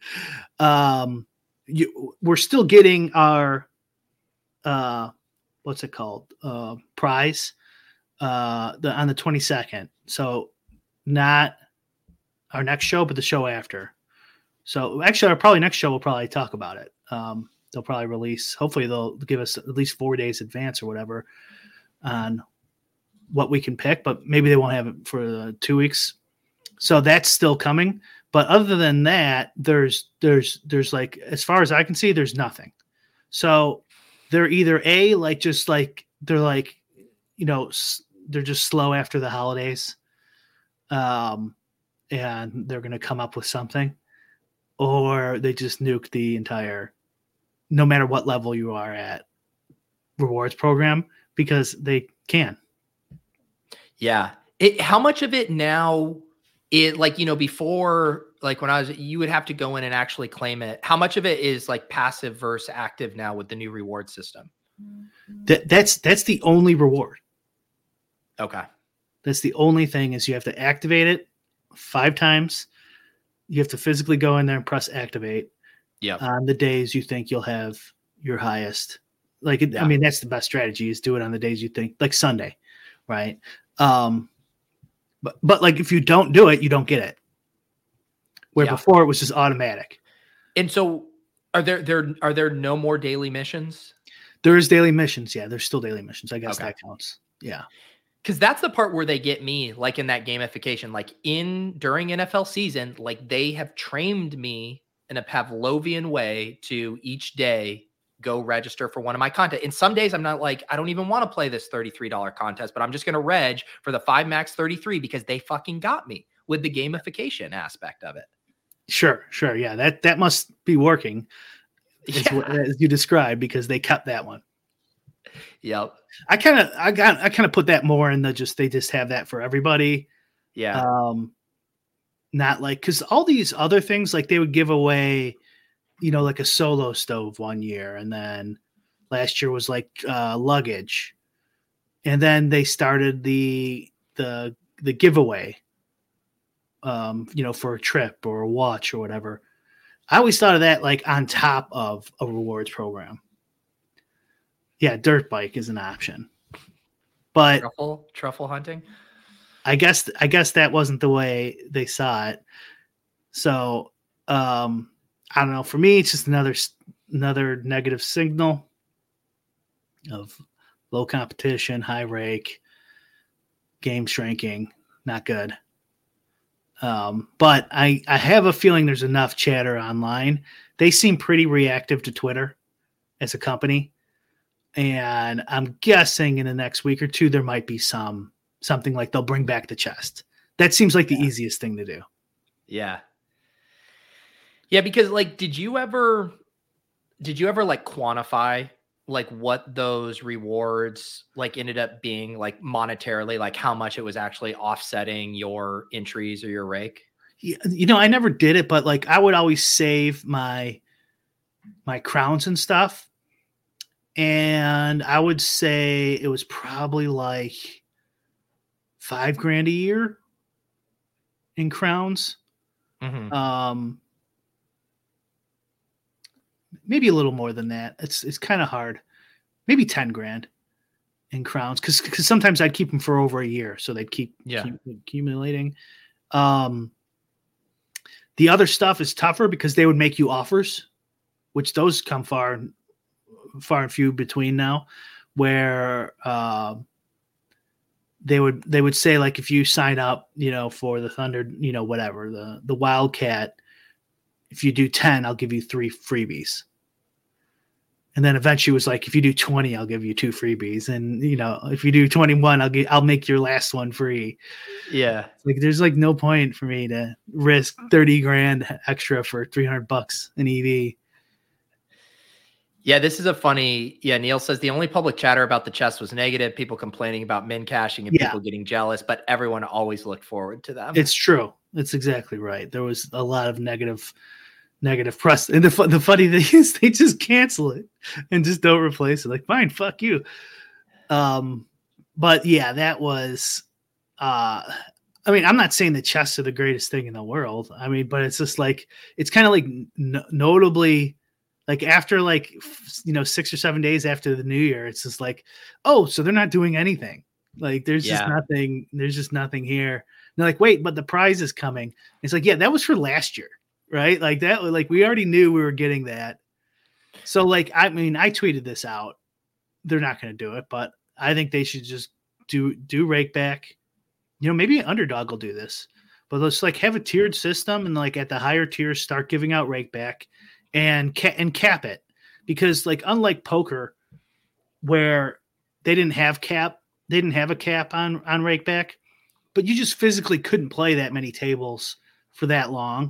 Um, you, we're still getting our, uh, what's it called? Uh, prize, uh, the, on the twenty-second. So not our next show, but the show after. So actually our probably next show, we'll probably talk about it. Um, they'll probably release, hopefully they'll give us at least four days advance or whatever on what we can pick, but maybe they won't have it for uh, two weeks. So that's still coming. But other than that, there's, there's, there's like, as far as I can see, there's nothing. So they're either a, like, just like, they're like, you know, they're just slow after the holidays. Um, and they're going to come up with something, or they just nuke the entire, no matter what level you are at, rewards program, because they can. Yeah. It, how much of it now, it like, you know, before, like when I was, you would have to go in and actually claim it. How much of it is like passive versus active now with the new reward system? That that's, that's the only reward. Okay. That's the only thing is you have to activate it five times. You have to physically go in there and press activate. Yeah. On the days you think you'll have your highest. Like, it, Yeah. I mean, that's the best strategy is do it on the days you think, like Sunday, right? Um, but, but like if you don't do it, you don't get it. Where Yeah. before it was just automatic. And so are there, there, are there no more daily missions? There is daily missions. Yeah. There's still daily missions. I guess Okay. that counts. Yeah. Cause that's the part where they get me, like in that gamification, like in during N F L season, like they have trained me in a Pavlovian way to each day go register for one of my content. And some days I'm not like, I don't even want to play this thirty-three dollars contest, but I'm just going to reg for the five max thirty-three because they fucking got me with the gamification aspect of it. Sure. Sure. Yeah. That, that must be working as, Yeah. what- as you described, because they kept that one. Yep. I kind of, I got, I kind of put that more in the just, they just have that for everybody. Yeah. Um, not like, cause all these other things, like they would give away, you know, like a solo stove one year. And then last year was like, uh, luggage. And then they started the, the, the giveaway, um, you know, for a trip or a watch or whatever. I always thought of that like on top of a rewards program. Yeah, dirt bike is an option, but truffle, truffle hunting. I guess I guess that wasn't the way they saw it. So um, I don't know. For me, it's just another another negative signal of low competition, high rake, game shrinking, not good. Um, but I I have a feeling there's enough chatter online. They seem pretty reactive to Twitter as a company. And I'm guessing in the next week or two, there might be some, something like they'll bring back the chest. That seems like the Yeah. easiest thing to do. Yeah. Yeah. Because like, did you ever, did you ever like quantify like what those rewards like ended up being like monetarily, like how much it was actually offsetting your entries or your rake? Yeah, you know, I never did it, but like I would always save my, my crowns and stuff. And I would say it was probably like five grand a year in crowns. Mm-hmm. Um, maybe a little more than that. It's it's kind of hard. Maybe ten grand in crowns, because because sometimes I'd keep them for over a year, so they'd keep, Yeah. keep accumulating. Um, the other stuff is tougher because they would make you offers, which those come far far and few between now, where uh, they would they would say like if you sign up, you know, for the Thunder, you know, whatever the the Wildcat, if you do ten, I'll give you three freebies. And then eventually it was like, if you do twenty, I'll give you two freebies. And, you know, if you do twenty-one, I'll get, I'll make your last one free. Yeah. Like, there's like no point for me to risk thirty grand extra for three hundred bucks an E V. Yeah, this is a funny. Yeah, Neil says the only public chatter about the chest was negative. People complaining about min caching and Yeah. people getting jealous, but everyone always looked forward to them. It's true. It's exactly right. There was a lot of negative, negative press. And the, fu- the funny thing is they just cancel it and just don't replace it. Like, fine, fuck you. Um, but yeah, that was, uh, I mean, I'm not saying the chests are the greatest thing in the world. I mean, but it's just like, it's kind of like n- notably like after like, f- you know, six or seven days after the new year, it's just like, oh, so they're not doing anything. Like there's Yeah. just nothing, there's just nothing here. And they're like, wait, but the prize is coming. It's like, yeah, that was for last year, right? Like that, like we already knew we were getting that. So like, I mean, I tweeted this out. They're not going to do it, but I think they should just do, do rake back. You know, maybe Underdog will do this, but let's like have a tiered system and like at the higher tiers start giving out rake back and ca- and cap it, because like unlike poker where they didn't have cap, they didn't have a cap on on rake back, but you just physically couldn't play that many tables for that long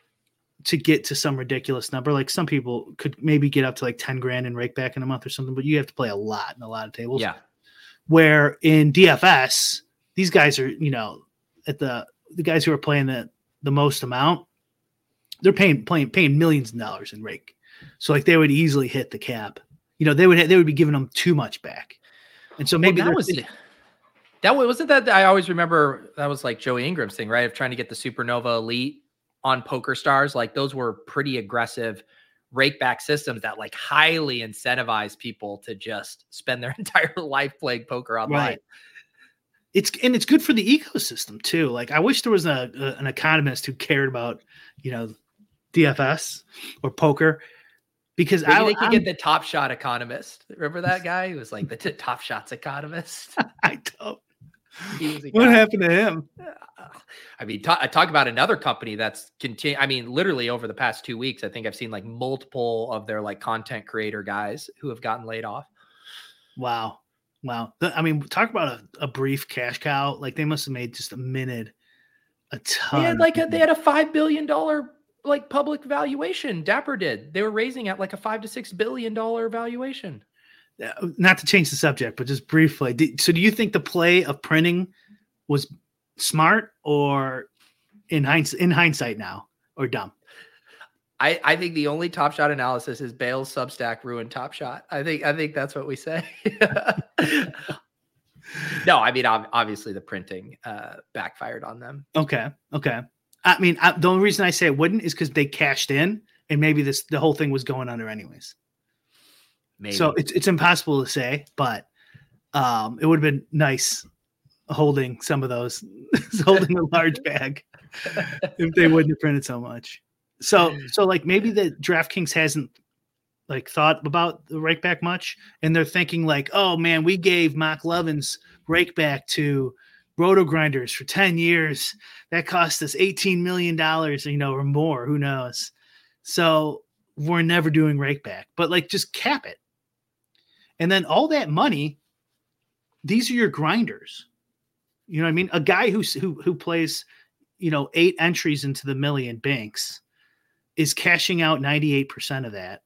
to get to some ridiculous number. Like some people could maybe get up to like ten grand in rake back in a month or something, but you have to play a lot in a lot of tables. Yeah. Where in D F S, these guys are, you know, at the the guys who are playing the the most amount, they're paying playing paying millions of dollars in rake. So like they would easily hit the cap. You know, they would they would be giving them too much back. And so maybe Well, that was that was- wasn't that I always remember that was like Joey Ingram's thing, right? Of trying to get the Supernova Elite on Poker Stars. Like those were pretty aggressive rake back systems that like highly incentivize people to just spend their entire life playing poker online. Right. It's and it's good for the ecosystem too. Like I wish there was a, a an economist who cared about, you know, D F S or poker, because Maybe I they could I'm- get the Top Shot economist. Remember that guy? He was like the t- Top Shots economist. I don't. He was a What guy. happened to him? I mean, talk, talk about another company that's continue. I mean, literally over the past two weeks, I think I've seen like multiple of their like content creator guys who have gotten laid off. Wow. Wow. The- I mean, talk about a, a brief cash cow. Like they must have made just a minute, a ton. They had like a, they had a five billion dollar like public valuation. Dapper did. They were raising at like a five to six billion dollar valuation. Uh, not to change the subject, but just briefly. Do, so do you think the play of printing was smart or in hindsight, in hindsight now or dumb? I, I think the only Top Shot analysis is Bale's Substack ruined Top Shot. I think I think that's what we say. No, I mean ob- obviously the printing uh, backfired on them. Okay. Okay. I mean, I, the only reason I say it wouldn't is because they cashed in and maybe this, the whole thing was going under anyways. Maybe. So it's, it's impossible to say, but um, it would have been nice holding some of those, holding a large bag if they wouldn't have printed so much. So, so like maybe the DraftKings hasn't like thought about the rake back much, and they're thinking like, oh man, we gave Mark Levin's rake back to Roto Grinders for ten years. That cost us eighteen million dollars, you know, or more, who knows? So we're never doing rake back, but like just cap it. And then all that money, these are your grinders. You know what I mean? A guy who who who plays, you know, eight entries into the million banks is cashing out ninety-eight percent of that.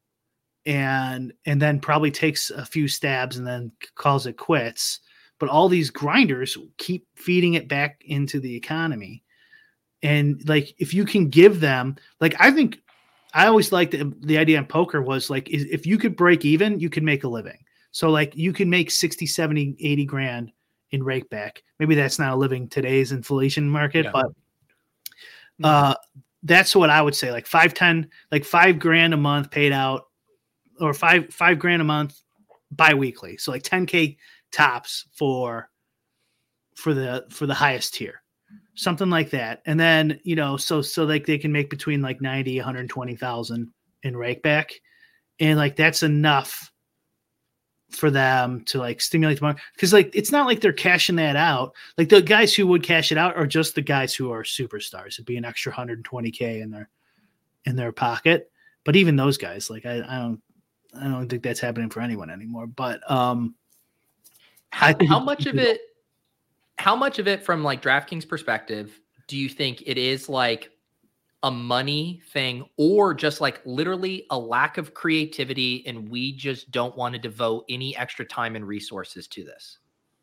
And and then probably takes a few stabs and then calls it quits. But all these grinders keep feeding it back into the economy. And like if you can give them, like I think I always liked the, the idea in poker was like is, if you could break even, you could make a living. So like you can make sixty, seventy, eighty grand in rake back. Maybe that's not a living today's inflation market, Yeah. but uh, that's what I would say. Like five, ten, like five grand a month paid out, or five five grand a month biweekly. So like ten K tops for for the for the highest tier. Something like that. And then, you know, so so like they can make between like ninety, one hundred twenty thousand in rake back. And like that's enough for them to like stimulate the market. Because like it's not like they're cashing that out. Like the guys who would cash it out are just the guys who are superstars. It'd be an extra one hundred twenty K in their in their pocket. But even those guys, like I, I don't I don't think that's happening for anyone anymore. But um How, I think how it- much of it, how much of it from like DraftKings perspective, do you think it is like a money thing or just like literally a lack of creativity and we just don't want to devote any extra time and resources to this?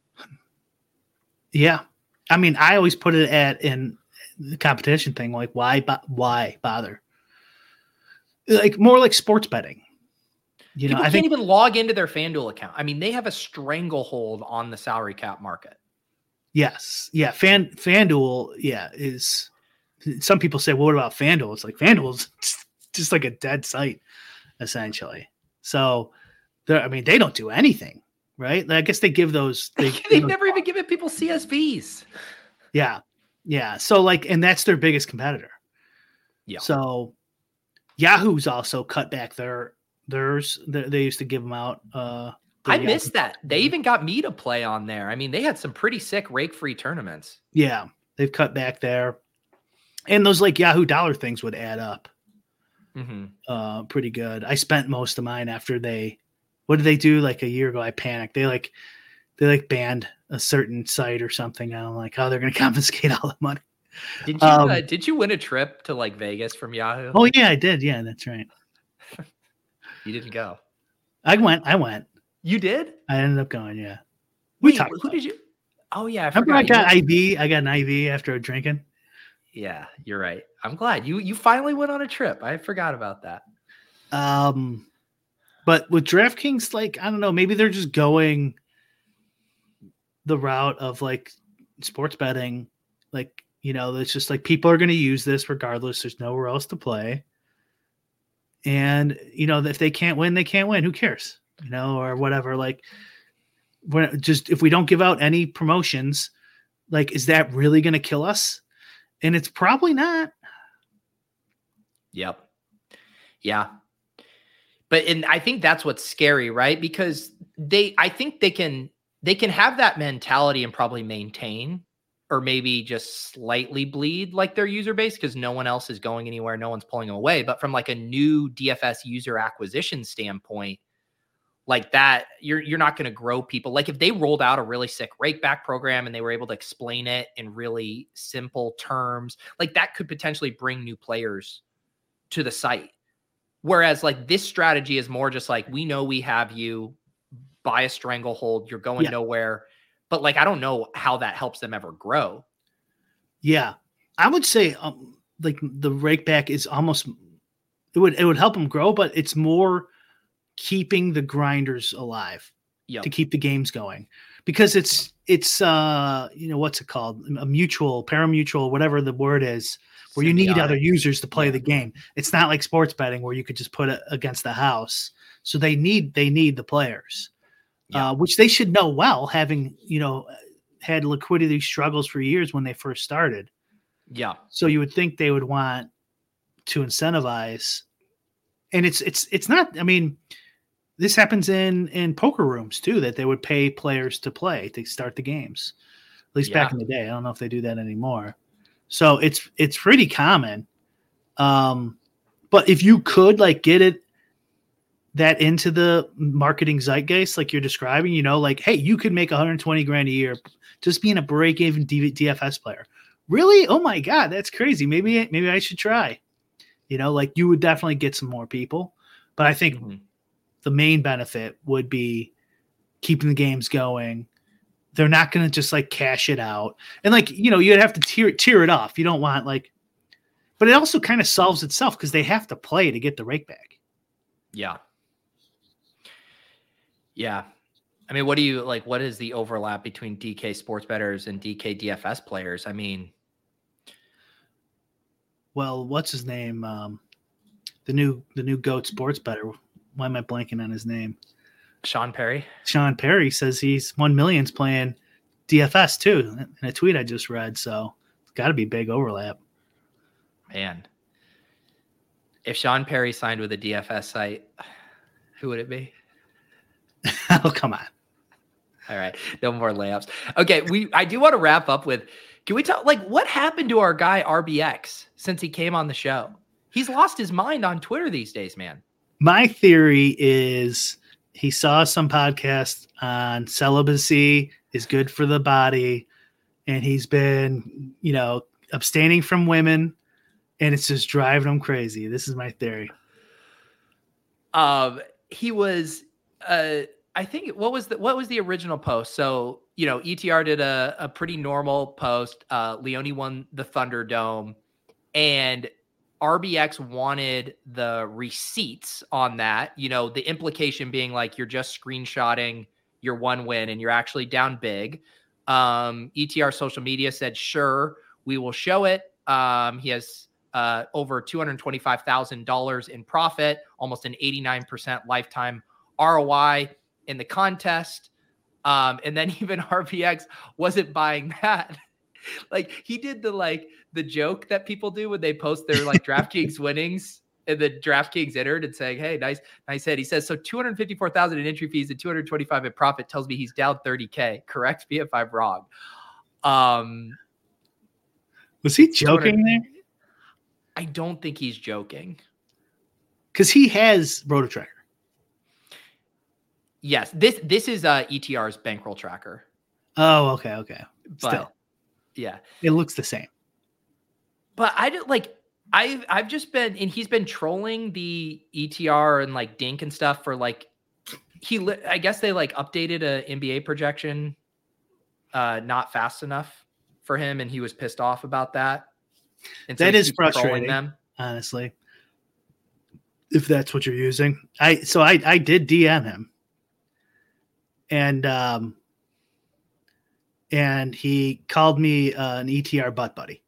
Yeah. I mean, I always put it at in the competition thing, like why, bo- why bother? Like more like sports betting. You know, People I can't think even log into their FanDuel account. I mean, they have a stranglehold on the salary cap market. Yes. Yeah. Fan FanDuel, yeah, is some people say, well, what about FanDuel? It's like FanDuel's just like a dead site, essentially. So I mean, they don't do anything, right? I guess they give those they they've never even given people C S Vs. Yeah. Yeah. So like, and that's their biggest competitor. Yeah. So Yahoo's also cut back their theirs. They, they used to give them out. Uh, I Yahoo. missed that. They even got me to play on there. I mean, they had some pretty sick rake-free tournaments. Yeah, they've cut back there, and those like Yahoo dollar things would add up. Mm-hmm. Uh, pretty good. I spent most of mine after they. What did they do? Like a year ago, I panicked. They like they like banned a certain site or something. And I'm like, oh, they're going to confiscate all the money. Did you um, uh, did you win a trip to like Vegas from Yahoo? Oh yeah, I did. Yeah, that's right. You didn't go. I went. I went. You did? I ended up going. Yeah. We Wait, talked. Who did you? Oh yeah, I Remember I forgot. got You- I V. I got an I V after drinking. Yeah, you're right. I'm glad you you finally went on a trip. I forgot about that. Um, but with DraftKings, like I don't know, maybe they're just going the route of like sports betting. Like you know, it's just like people are going to use this regardless. There's nowhere else to play, and you know if they can't win, they can't win. Who cares? You know, or whatever. Like, when just if we don't give out any promotions, like, is that really going to kill us? And it's probably not. Yep. Yeah. But and I think that's what's scary, right? Because they I think they can they can have that mentality and probably maintain or maybe just slightly bleed like their user base because no one else is going anywhere, no one's pulling them away. But from like a new D F S user acquisition standpoint, like that, you're you're not going to grow people. Like if they rolled out a really sick rakeback program and they were able to explain it in really simple terms, like that could potentially bring new players to the site. Whereas like this strategy is more just like, we know we have you, buy a stranglehold, you're going Yeah. nowhere. But like, I don't know how that helps them ever grow. Yeah, I would say um, like the rakeback is almost it would it would help them grow, but it's more keeping the grinders alive Yep. to keep the games going because it's it's uh you know what's it called a mutual parimutuel whatever the word is where you need Symbiotic. other users to play Yeah. the game. It's not like sports betting where you could just put it against the house. So they need they need the players. Yeah. Uh, which they should know well, having you know had liquidity struggles for years when they first started. Yeah. So you would think they would want to incentivize, and it's it's it's not. I mean, this happens in in poker rooms too, that they would pay players to play to start the games. At least Yeah. back in the day, I don't know if they do that anymore. So it's it's pretty common. Um, but if you could like get it that into the marketing zeitgeist, like you're describing, you know, like, hey, you could make one hundred twenty grand a year just being a break-even D F S player. Really? Oh my God, that's crazy. Maybe, maybe I should try. You know, like you would definitely get some more people. But I think Mhm. the main benefit would be keeping the games going. They're not going to just like cash it out. And like, you know, you'd have to tear, tear it off. You don't want like, but it also kind of solves itself because they have to play to get the rake back. Yeah. Yeah. I mean, what do you like? What is the overlap between D K sports bettors and D K D F S players? I mean, Well, what's his name? Um, the new, the new GOAT sports better. Why am I blanking on his name? Sean Perry. Sean Perry says he's one million's playing D F S too in a tweet I just read. So it's got to be big overlap. Man. If Sean Perry signed with a D F S site, who would it be? Oh, come on. All right. No more layups. Okay. We, I do want to wrap up with, can we talk, like, what happened to our guy R B X since he came on the show? He's lost his mind on Twitter these days, man. My theory is he saw some podcast on celibacy is good for the body. And he's been, you know, abstaining from women and it's just driving him crazy. This is my theory. Um, he was, uh, I think what was the, what was the original post? So, you know, E T R did a, a pretty normal post. Uh, Leone won the Thunderdome and R B X wanted the receipts on that, you know, the implication being like, you're just screenshotting your one win and you're actually down big. Um, E T R social media said, sure, we will show it. Um, he has uh, over two hundred twenty-five thousand dollars in profit, almost an eighty-nine percent lifetime R O I in the contest. Um, and then even R B X wasn't buying that. Like he did the, like the joke that people do when they post their like DraftKings winnings and the DraftKings entered and saying, hey, nice, nice hit. He says, so two hundred fifty-four thousand in entry fees and two hundred twenty-five in profit tells me he's down thirty K. Correct me if I'm wrong. Um, Was he joking there? I don't think he's joking. Because he has RotoTracker. Yes, this this is uh, E T R's bankroll tracker. Oh, okay, okay. But Still, yeah, it looks the same. But I did like I've I've just been and he's been trolling the E T R and like Dink and stuff for like he li- I guess they like updated a N B A projection uh not fast enough for him and he was pissed off about that. And so that he is keeps trolling frustrating, them. Honestly. If that's what you're using. I so I I did D M him. And um and he called me uh, an E T R butt buddy.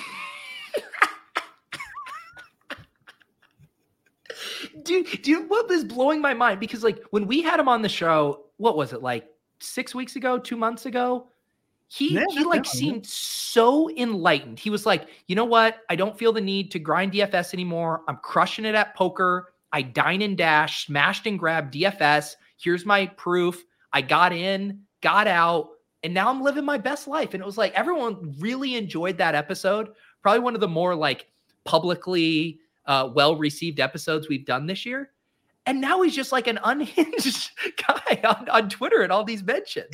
Dude, dude, what was blowing my mind? Because like when we had him on the show, what was it, like six weeks ago, two months ago? He Yeah, he like seemed so enlightened. He was like, you know what? I don't feel the need to grind D F S anymore. I'm crushing it at poker. I dine and dash, smashed and grabbed D F S. Here's my proof. I got in, got out, and now I'm living my best life. And it was like everyone really enjoyed that episode. Probably one of the more like publicly uh, well-received episodes we've done this year. And now he's just like an unhinged guy on, on Twitter and all these mentions.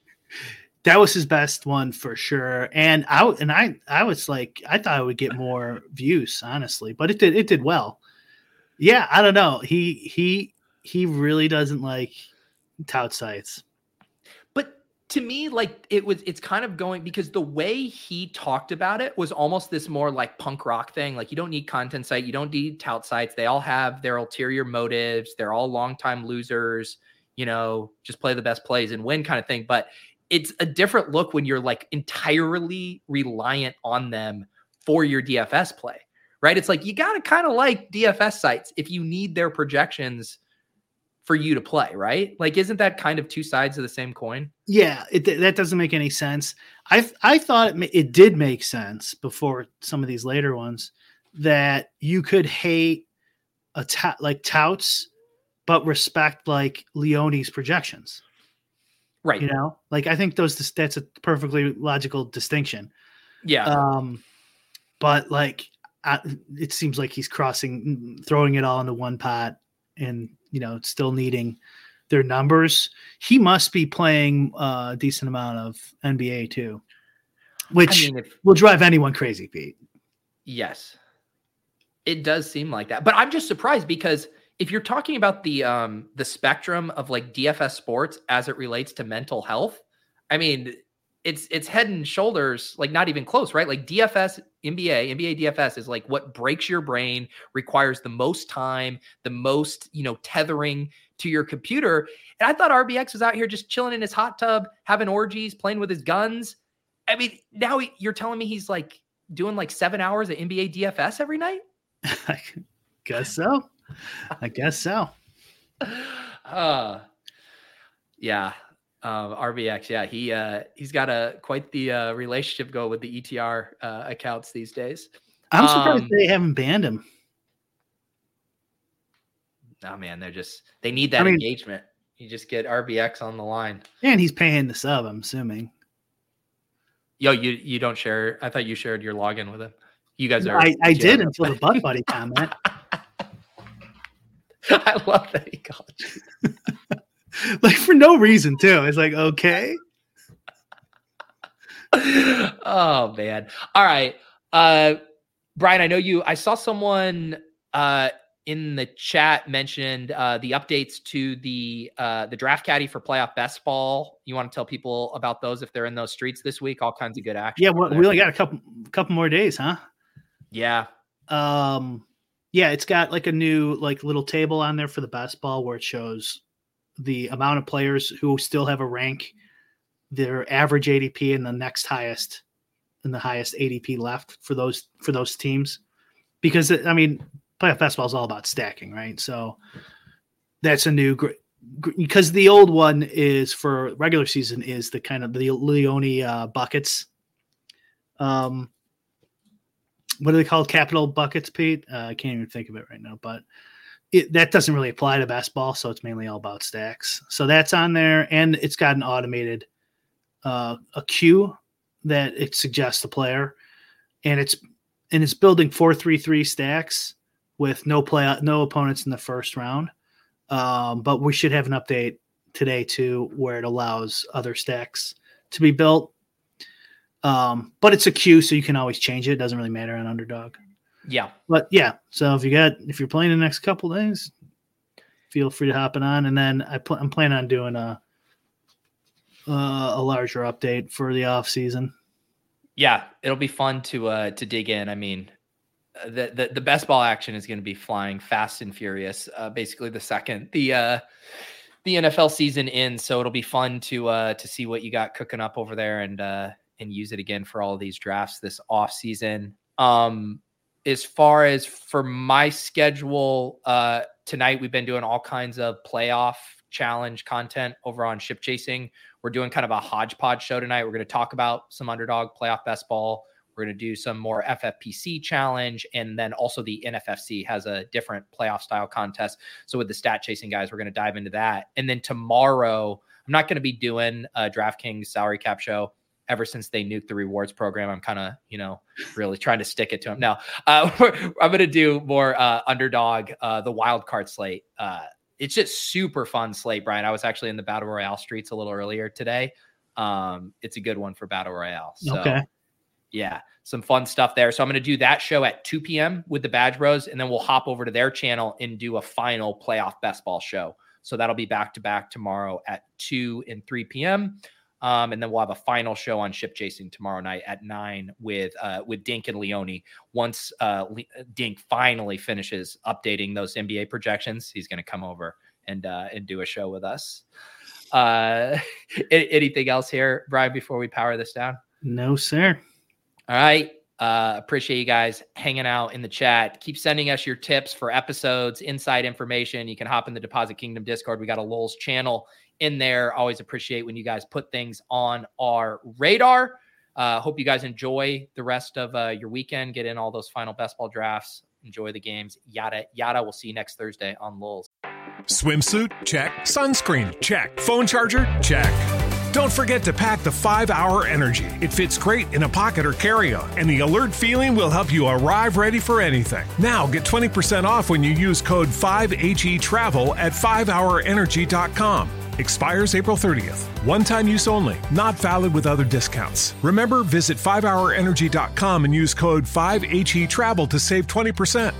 That was his best one for sure. And I and I I was like, I thought I would get more views, honestly, but it did it did well. Yeah, I don't know. He he he really doesn't like tout sites. But to me, like it was, it's kind of going because the way he talked about it was almost this more like punk rock thing. Like you don't need content site, you don't need tout sites. They all have their ulterior motives. They're all longtime losers. You know, just play the best plays and win kind of thing. But it's a different look when you're like entirely reliant on them for your D F S play, right? It's like you got to kind of like D F S sites if you need their projections for you to play, right? Like, isn't that kind of two sides of the same coin? Yeah, it, that doesn't make any sense. I I thought it, it did make sense before some of these later ones that you could hate a ta- like touts, but respect like Leone's projections. Right. You know, like I think those that's a perfectly logical distinction. Yeah. Um, but like I, it seems like he's crossing, throwing it all into one pot, and you know, still needing their numbers. He must be playing a decent amount of N B A too, which I mean, if, will drive anyone crazy, Pete. Yes, it does seem like that. But I'm just surprised because if you're talking about the um the spectrum of like D F S sports as it relates to mental health, I mean, it's it's head and shoulders, like not even close, right? Like D F S, N B A, N B A D F S is like what breaks your brain, requires the most time, the most, you know, tethering to your computer. And I thought R B X was out here just chilling in his hot tub, having orgies, playing with his guns. I mean, now he, you're telling me he's like doing like seven hours of N B A D F S every night? I guess so. I guess so. Uh, yeah. Um, R B X. Yeah. He, uh, he's got a quite the, uh, relationship go with the E T R, uh, accounts these days. I'm surprised Um, they haven't banned him. Oh man, they're just, they need that I mean- engagement. You just get R B X on the line. And he's paying the sub, I'm assuming. Yo, you, you don't share. I thought you shared your login with him. You guys are. I, I did together. until the butt buddy comment. I love that he called you. Like for no reason too. It's like, okay. Oh man. All right. Uh Brian, I know you I saw someone uh in the chat mentioned uh the updates to the uh the draft caddy for playoff best ball. You want to tell people about those if they're in those streets this week? All kinds of good action. Yeah, well, we only got a couple couple more days, huh? Yeah. Um yeah, it's got like a new like little table on there for the best ball where it shows the amount of players who still have a rank their average A D P and the next highest and the highest A D P left for those for those teams, because I mean, playoff basketball is all about stacking, right? So that's a new because the old one is for regular season is the kind of the Leone uh, buckets. Um, what are they called? Capital buckets, Pete? Uh, I can't even think of it right now, but it, that doesn't really apply to basketball. So it's mainly all about stacks. So that's on there, and it's got an automated uh, a queue that it suggests the player, and it's and it's building four three three stacks with no play no opponents in the first round. Um, but we should have an update today too, where it allows other stacks to be built. Um, but it's a queue, so you can always change it. It doesn't really matter on Underdog. Yeah. But yeah, so if you got if you're playing the next couple days, feel free to hop it on. And then I pl- I'm planning on doing a uh, a larger update for the off season. Yeah, it'll be fun to uh, to dig in. I mean, the the, the best ball action is going to be flying fast and furious. Uh, basically, the second the uh, the N F L season ends, so it'll be fun to uh, to see what you got cooking up over there and uh, and use it again for all of these drafts this off season. Um, as far as for my schedule, uh, tonight we've been doing all kinds of playoff challenge content over on Ship Chasing. We're doing kind of a hodgepodge show tonight. We're going to talk about some Underdog playoff best ball. We're going to do some more F F P C challenge. And then also the N F F C has a different playoff style contest. So with the stat chasing guys, we're going to dive into that. And then tomorrow, I'm not going to be doing a DraftKings salary cap show. Ever since they nuked the rewards program, I'm kind of, you know, really trying to stick it to them. Now, uh, I'm going to do more uh, Underdog, uh, the wild card slate. Uh, it's just super fun slate, Brian. I was actually in the Battle Royale streets a little earlier today. Um, it's a good one for Battle Royale. So, okay. Yeah, some fun stuff there. So I'm going to do that show at two p.m. with the Badge Bros, and then we'll hop over to their channel and do a final playoff best ball show. So that'll be back to back tomorrow at two and three p.m. Um, and then we'll have a final show on Ship Chasing tomorrow night at nine with uh, with Dink and Leone. Once uh, Le- Dink finally finishes updating those N B A projections, he's going to come over and uh, and do a show with us. Uh, anything else here, Brian, before we power this down? No, sir. All right. Uh, appreciate you guys hanging out in the chat. Keep sending us your tips for episodes, inside information. You can hop in the Deposit Kingdom Discord. We got a Lulz channel in there. Always appreciate when you guys put things on our radar. Uh, hope you guys enjoy the rest of uh, your weekend. Get in all those final best ball drafts. Enjoy the games. Yada, yada. We'll see you next Thursday on Lulz. Swimsuit? Check. Sunscreen? Check. Phone charger? Check. Don't forget to pack the five hour Energy. It fits great in a pocket or carry-on, and the alert feeling will help you arrive ready for anything. Now get twenty percent off when you use code five H E travel at five hour energy dot com. Expires April thirtieth. One-time use only. Not valid with other discounts. Remember, visit five hour energy dot com and use code five H E travel to save twenty percent.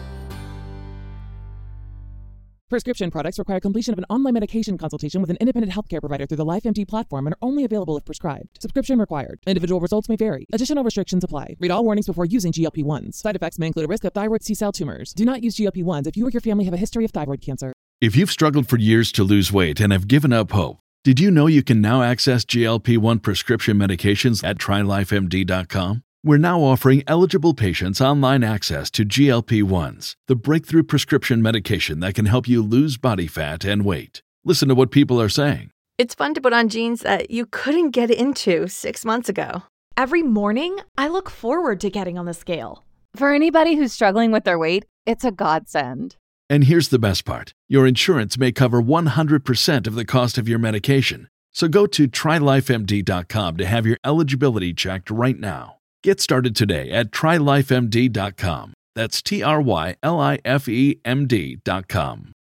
Prescription products require completion of an online medication consultation with an independent healthcare provider through the LifeMD platform and are only available if prescribed. Subscription required. Individual results may vary. Additional restrictions apply. Read all warnings before using G L P ones. Side effects may include a risk of thyroid C-cell tumors. Do not use G L P ones if you or your family have a history of thyroid cancer. If you've struggled for years to lose weight and have given up hope, did you know you can now access G L P one prescription medications at try life M D dot com? We're now offering eligible patients online access to G L P ones, the breakthrough prescription medication that can help you lose body fat and weight. Listen to what people are saying. It's fun to put on jeans that you couldn't get into six months ago. Every morning, I look forward to getting on the scale. For anybody who's struggling with their weight, it's a godsend. And here's the best part. Your insurance may cover one hundred percent of the cost of your medication. So go to try life M D dot com to have your eligibility checked right now. Get started today at try life M D dot com. That's T R Y L I F E M D dot com.